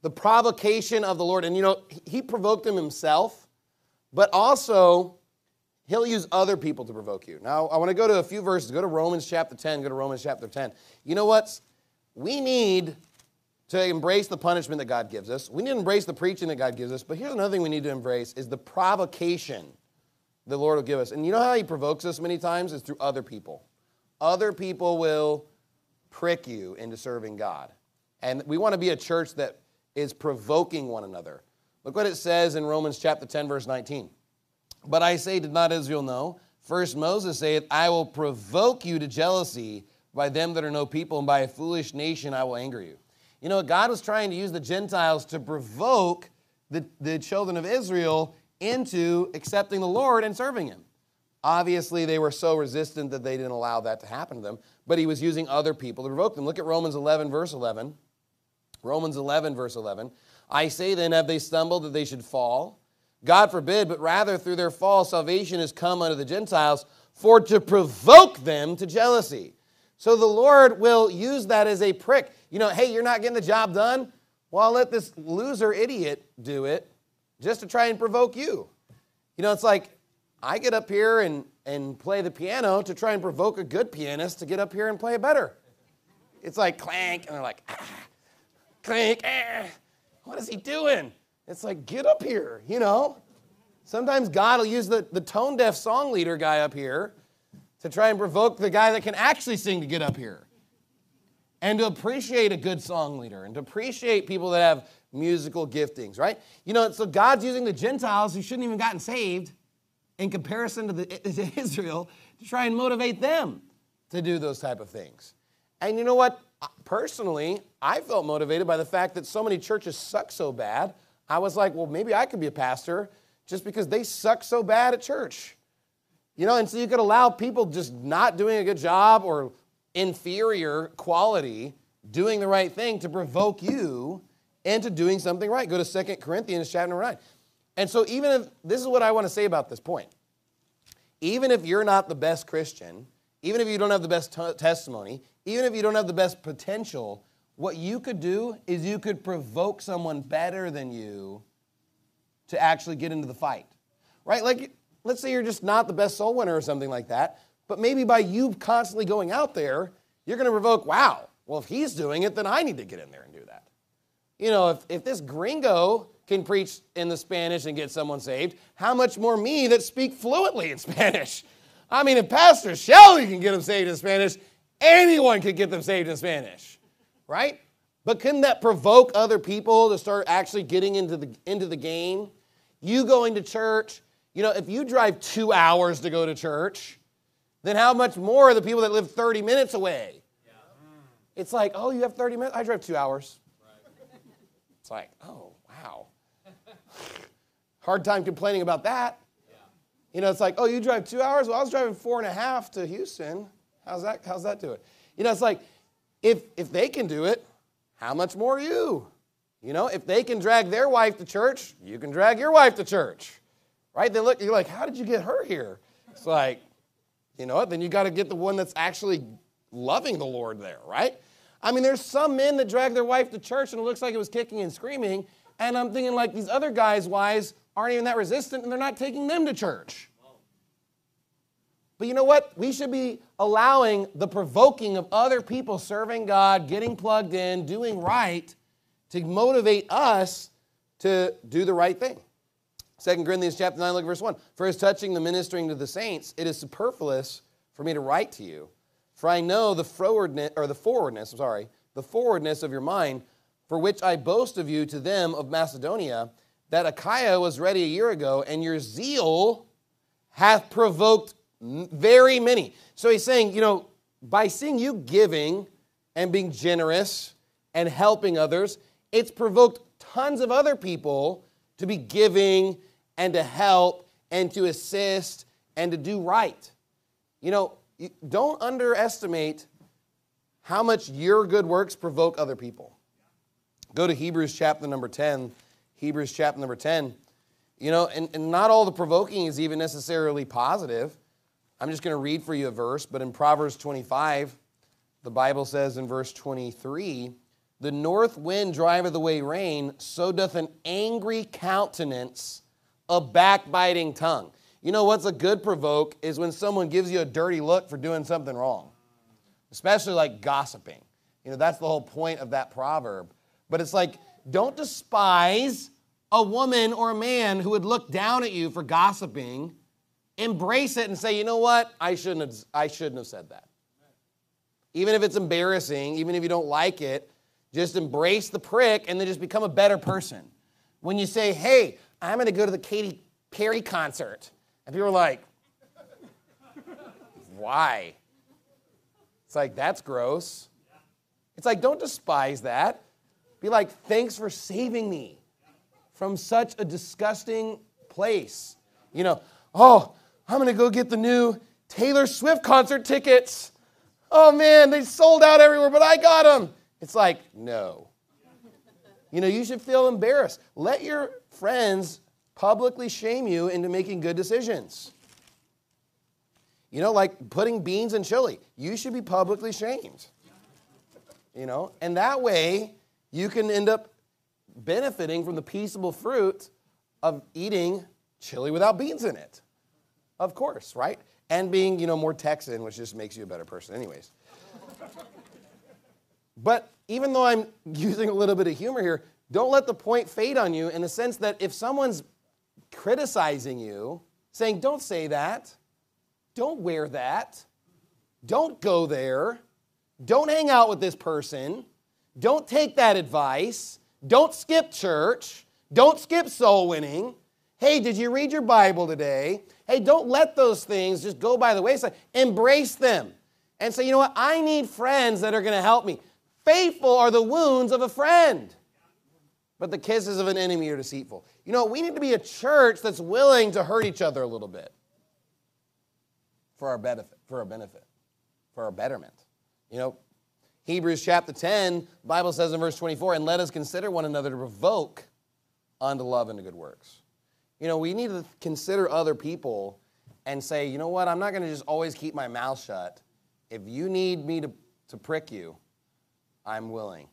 the provocation of the Lord. And, he provoked him himself, but also he'll use other people to provoke you. Now, I want to go to a few verses. Go to Romans chapter 10. Go to Romans chapter 10. You know what? We need to embrace the punishment that God gives us. We need to embrace the preaching that God gives us. But here's another thing we need to embrace is the provocation the Lord will give us. And you know how he provokes us many times? Is through other people. Other people will prick you into serving God. And we want to be a church that is provoking one another. Look what it says in Romans chapter 10, verse 19. But I say, did not Israel know? First Moses saith, I will provoke you to jealousy by them that are no people, and by a foolish nation I will anger you. God was trying to use the Gentiles to provoke the children of Israel into accepting the Lord and serving him. Obviously, they were so resistant that they didn't allow that to happen to them, but he was using other people to provoke them. Look at Romans 11, verse 11. Romans 11, verse 11. I say then, have they stumbled that they should fall? God forbid, but rather through their fall, salvation is come unto the Gentiles, for to provoke them to jealousy. So the Lord will use that as a prick. Hey, you're not getting the job done? Well, I'll let this loser idiot do it just to try and provoke you. It's like I get up here and play the piano to try and provoke a good pianist to get up here and play it better. It's like clank, and they're like, clank, what is he doing? It's like, get up here, Sometimes God will use the tone-deaf song leader guy up here to try and provoke the guy that can actually sing to get up here. And to appreciate a good song leader and to appreciate people that have musical giftings, right? So God's using the Gentiles who shouldn't even gotten saved in comparison to Israel to try and motivate them to do those type of things. And you know what? Personally, I felt motivated by the fact that so many churches suck so bad. I was like, well, maybe I could be a pastor just because they suck so bad at church. And so you could allow people just not doing a good job or inferior quality doing the right thing to provoke you into doing something right. Go to 2 Corinthians chapter 9. And so even if, this is what I want to say about this point. Even if you're not the best Christian, even if you don't have the best testimony, even if you don't have the best potential, what you could do is you could provoke someone better than you to actually get into the fight, right? Like, let's say you're just not the best soul winner or something like that, but maybe by you constantly going out there, you're going to provoke, wow, well, if he's doing it, then I need to get in there and do that. If this gringo can preach in the Spanish and get someone saved, how much more me that speak fluently in Spanish? I mean, if Pastor Shelby can get them saved in Spanish, anyone could get them saved in Spanish, right? But couldn't that provoke other people to start actually getting into the game? You going to church, if you drive 2 hours to go to church, then how much more are the people that live 30 minutes away? Yeah. It's like, oh, you have 30 minutes? I drive 2 hours. Right. It's like, oh, wow. Hard time complaining about that. Yeah. It's like, oh, you drive 2 hours? Well, I was driving 4.5 to Houston. How's that do it? It's like, if they can do it, how much more you? If they can drag their wife to church, you can drag your wife to church. Right? You're like, how did you get her here? It's like, then you got to get the one that's actually loving the Lord there, right? I mean, there's some men that drag their wife to church and it looks like it was kicking and screaming, and I'm thinking like these other guys' wives aren't even that resistant and they're not taking them to church. But you know what? We should be allowing the provoking of other people serving God, getting plugged in, doing right, to motivate us to do the right thing. 2 Corinthians chapter 9, look at verse 1. For as touching the ministering to the saints, it is superfluous for me to write to you. For I know the forwardness of your mind, for which I boast of you to them of Macedonia, that Achaia was ready a year ago, and your zeal hath provoked very many. So he's saying, by seeing you giving and being generous and helping others, it's provoked tons of other people to be giving and to help and to assist and to do right. Don't underestimate how much your good works provoke other people. Go to Hebrews chapter number 10. Hebrews chapter number 10. And not all the provoking is even necessarily positive. I'm just going to read for you a verse, but in Proverbs 25, the Bible says in verse 23, The north wind driveth away rain, so doth an angry countenance a backbiting tongue. You know what's a good provoke is when someone gives you a dirty look for doing something wrong, especially like gossiping. You know, that's the whole point of that proverb. But it's like, don't despise a woman or a man who would look down at you for gossiping. Embrace it and say, you know what? I shouldn't have said that. Even if it's embarrassing, even if you don't like it, just embrace the prick and then just become a better person. When you say, hey, I'm going to go to the Katy Perry concert. And people are like, why? It's like, that's gross. It's like, don't despise that. Be like, thanks for saving me from such a disgusting place. You know, oh, I'm going to go get the new Taylor Swift concert tickets. Oh, man, they sold out everywhere, but I got them. It's like, no. You know, you should feel embarrassed. Let your friends publicly shame you into making good decisions. You know, like putting beans in chili. You should be publicly shamed. You know, and that way you can end up benefiting from the peaceable fruit of eating chili without beans in it. Of course, right? And being, you know, more Texan, which just makes you a better person anyways. But even though I'm using a little bit of humor here, don't let the point fade on you in the sense that if someone's criticizing you, saying, don't say that, don't wear that, don't go there, don't hang out with this person, don't take that advice, don't skip church, don't skip soul winning. Hey, did you read your Bible today? Hey, don't let those things just go by the wayside. Embrace them and say, you know what? I need friends that are going to help me. Faithful are the wounds of a friend, but the kisses of an enemy are deceitful. You know, we need to be a church that's willing to hurt each other a little bit for our benefit, for our betterment. You know, Hebrews chapter 10, the Bible says in verse 24, and let us consider one another to provoke unto love and to good works. You know, we need to consider other people and say, you know what, I'm not going to just always keep my mouth shut. If you need me to prick you, I'm willing.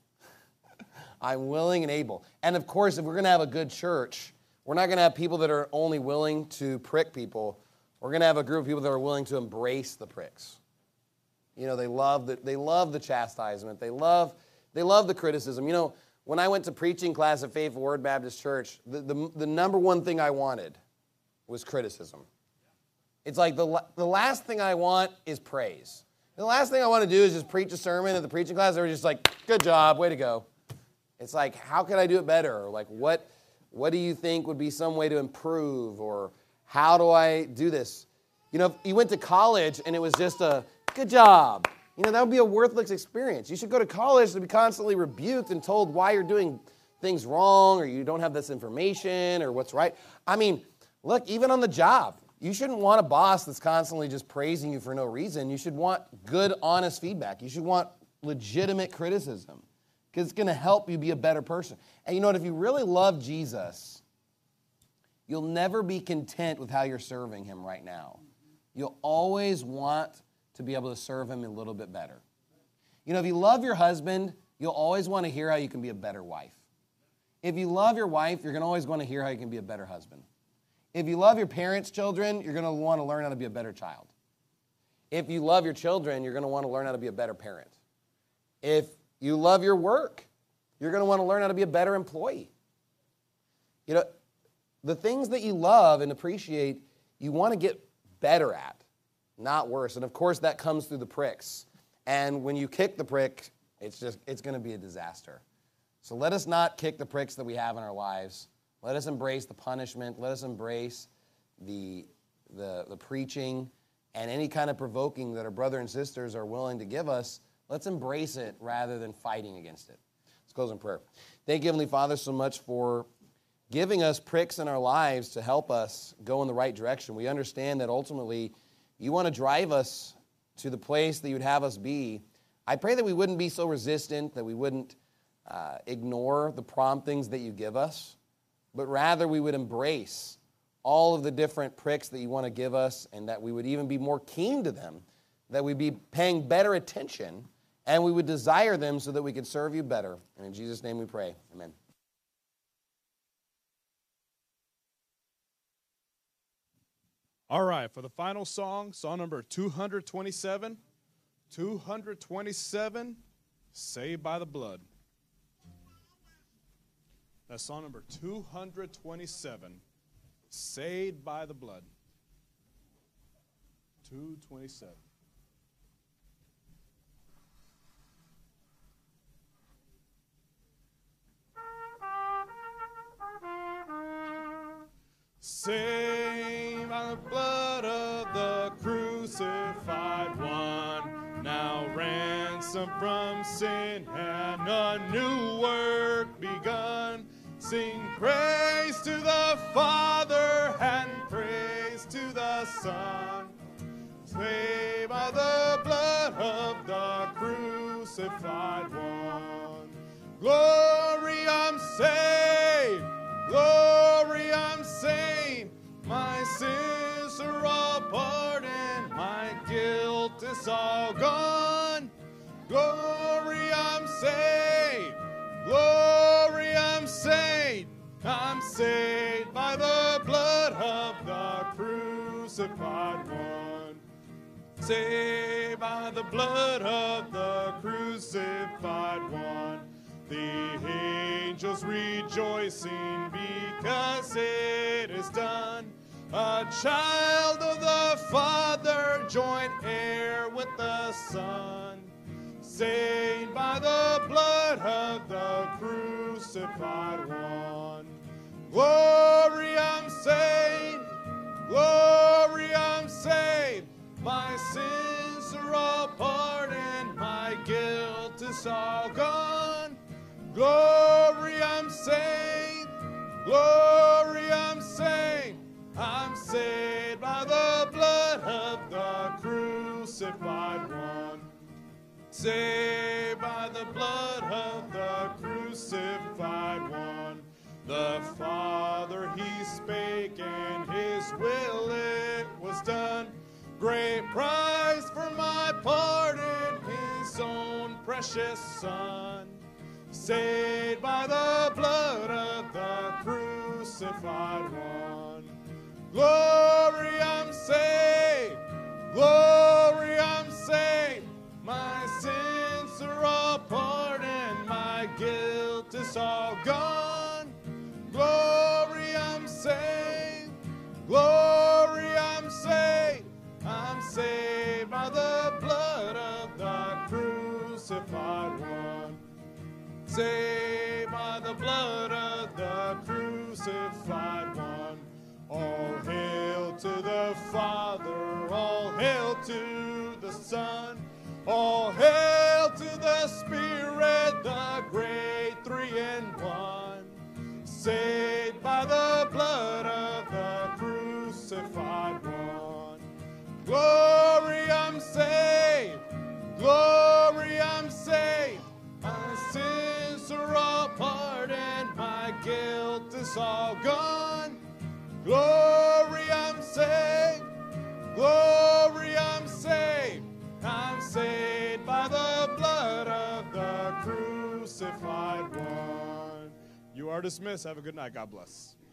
I'm willing and able. And of course, if we're going to have a good church, we're not going to have people that are only willing to prick people. We're going to have a group of people that are willing to embrace the pricks. You know, they love the chastisement. They love the criticism. You know, when I went to preaching class at Faithful Word Baptist Church, the number one thing I wanted was criticism. It's like the last thing I want is praise. The last thing I want to do is just preach a sermon at the preaching class. They're just like, good job, way to go. It's like, how can I do it better? Or like, what do you think would be some way to improve? Or how do I do this? You know, if you went to college and it was just a good job, you know, that would be a worthless experience. You should go to college to be constantly rebuked and told why you're doing things wrong or you don't have this information or what's right. I mean, look, even on the job, you shouldn't want a boss that's constantly just praising you for no reason. You should want good, honest feedback. You should want legitimate criticism because it's going to help you be a better person. And you know what? If you really love Jesus, you'll never be content with how you're serving him right now. You'll always want to be able to serve him a little bit better. You know, if you love your husband, you'll always want to hear how you can be a better wife. If you love your wife, you're going to always want to hear how you can be a better husband. If you love your parents' children, you're going to want to learn how to be a better child. If you love your children, you're going to want to learn how to be a better parent. If you love your work, you're going to want to learn how to be a better employee. You know, the things that you love and appreciate, you want to get better at, not worse. And of course, that comes through the pricks. And when you kick the prick, it's going to be a disaster. So let us not kick the pricks that we have in our lives. Let us embrace the punishment. Let us embrace the preaching and any kind of provoking that our brothers and sisters are willing to give us. Let's embrace it rather than fighting against it. Let's close in prayer. Thank you, Heavenly Father, so much for giving us pricks in our lives to help us go in the right direction. We understand that ultimately you want to drive us to the place that you'd have us be. I pray that we wouldn't be so resistant, that we wouldn't ignore the promptings that you give us, but rather we would embrace all of the different pricks that you want to give us and that we would even be more keen to them, that we'd be paying better attention and we would desire them so that we could serve you better. And in Jesus' name we pray. Amen. All right, for the final song, song number 227. 227, Saved by the Blood. That's song number 227, Saved by the Blood. 227. Saved by the blood of the crucified one, now ransomed from sin and a new work begun. Sing praise to the Father and praise to the Son. Saved by the blood of the crucified one. Glory, I'm saved. Glory, I'm saved. My sins are all pardoned. My guilt is all gone. Glory, I'm saved. Glory, I'm saved. I'm saved by the blood of the crucified one. Saved by the blood of the crucified one. The angels rejoicing because it is done. A child of the Father, joint heir with the Son. Saved by the blood of the crucified one. Glory, I'm saved. Glory, I'm saved. My sins are all pardoned. My guilt is all gone. Glory, I'm saved. Glory, I'm saved. I'm saved by the blood of the crucified one. Saved by the blood of the crucified one. The Father, he spake, and his will it was done. Great price for my pardon, his own precious Son. Saved by the blood of the crucified one. Glory, I'm saved. Glory, I'm saved. My sins are all pardoned. My guilt is all gone. Glory, I'm saved. Glory, I'm saved. I'm saved by the blood of the crucified one. Saved by the blood of the crucified one. All hail to the Father, all hail to the Son, all hail to the Spirit, the great three in one. Saved by the blood of the crucified one. Glory, I'm saved. Glory, I'm saved. My sins are all pardoned. My guilt is all gone. Glory, I'm saved. Glory, I'm saved. I'm saved by the blood of the crucified one. You are dismissed. Have a good night. God bless.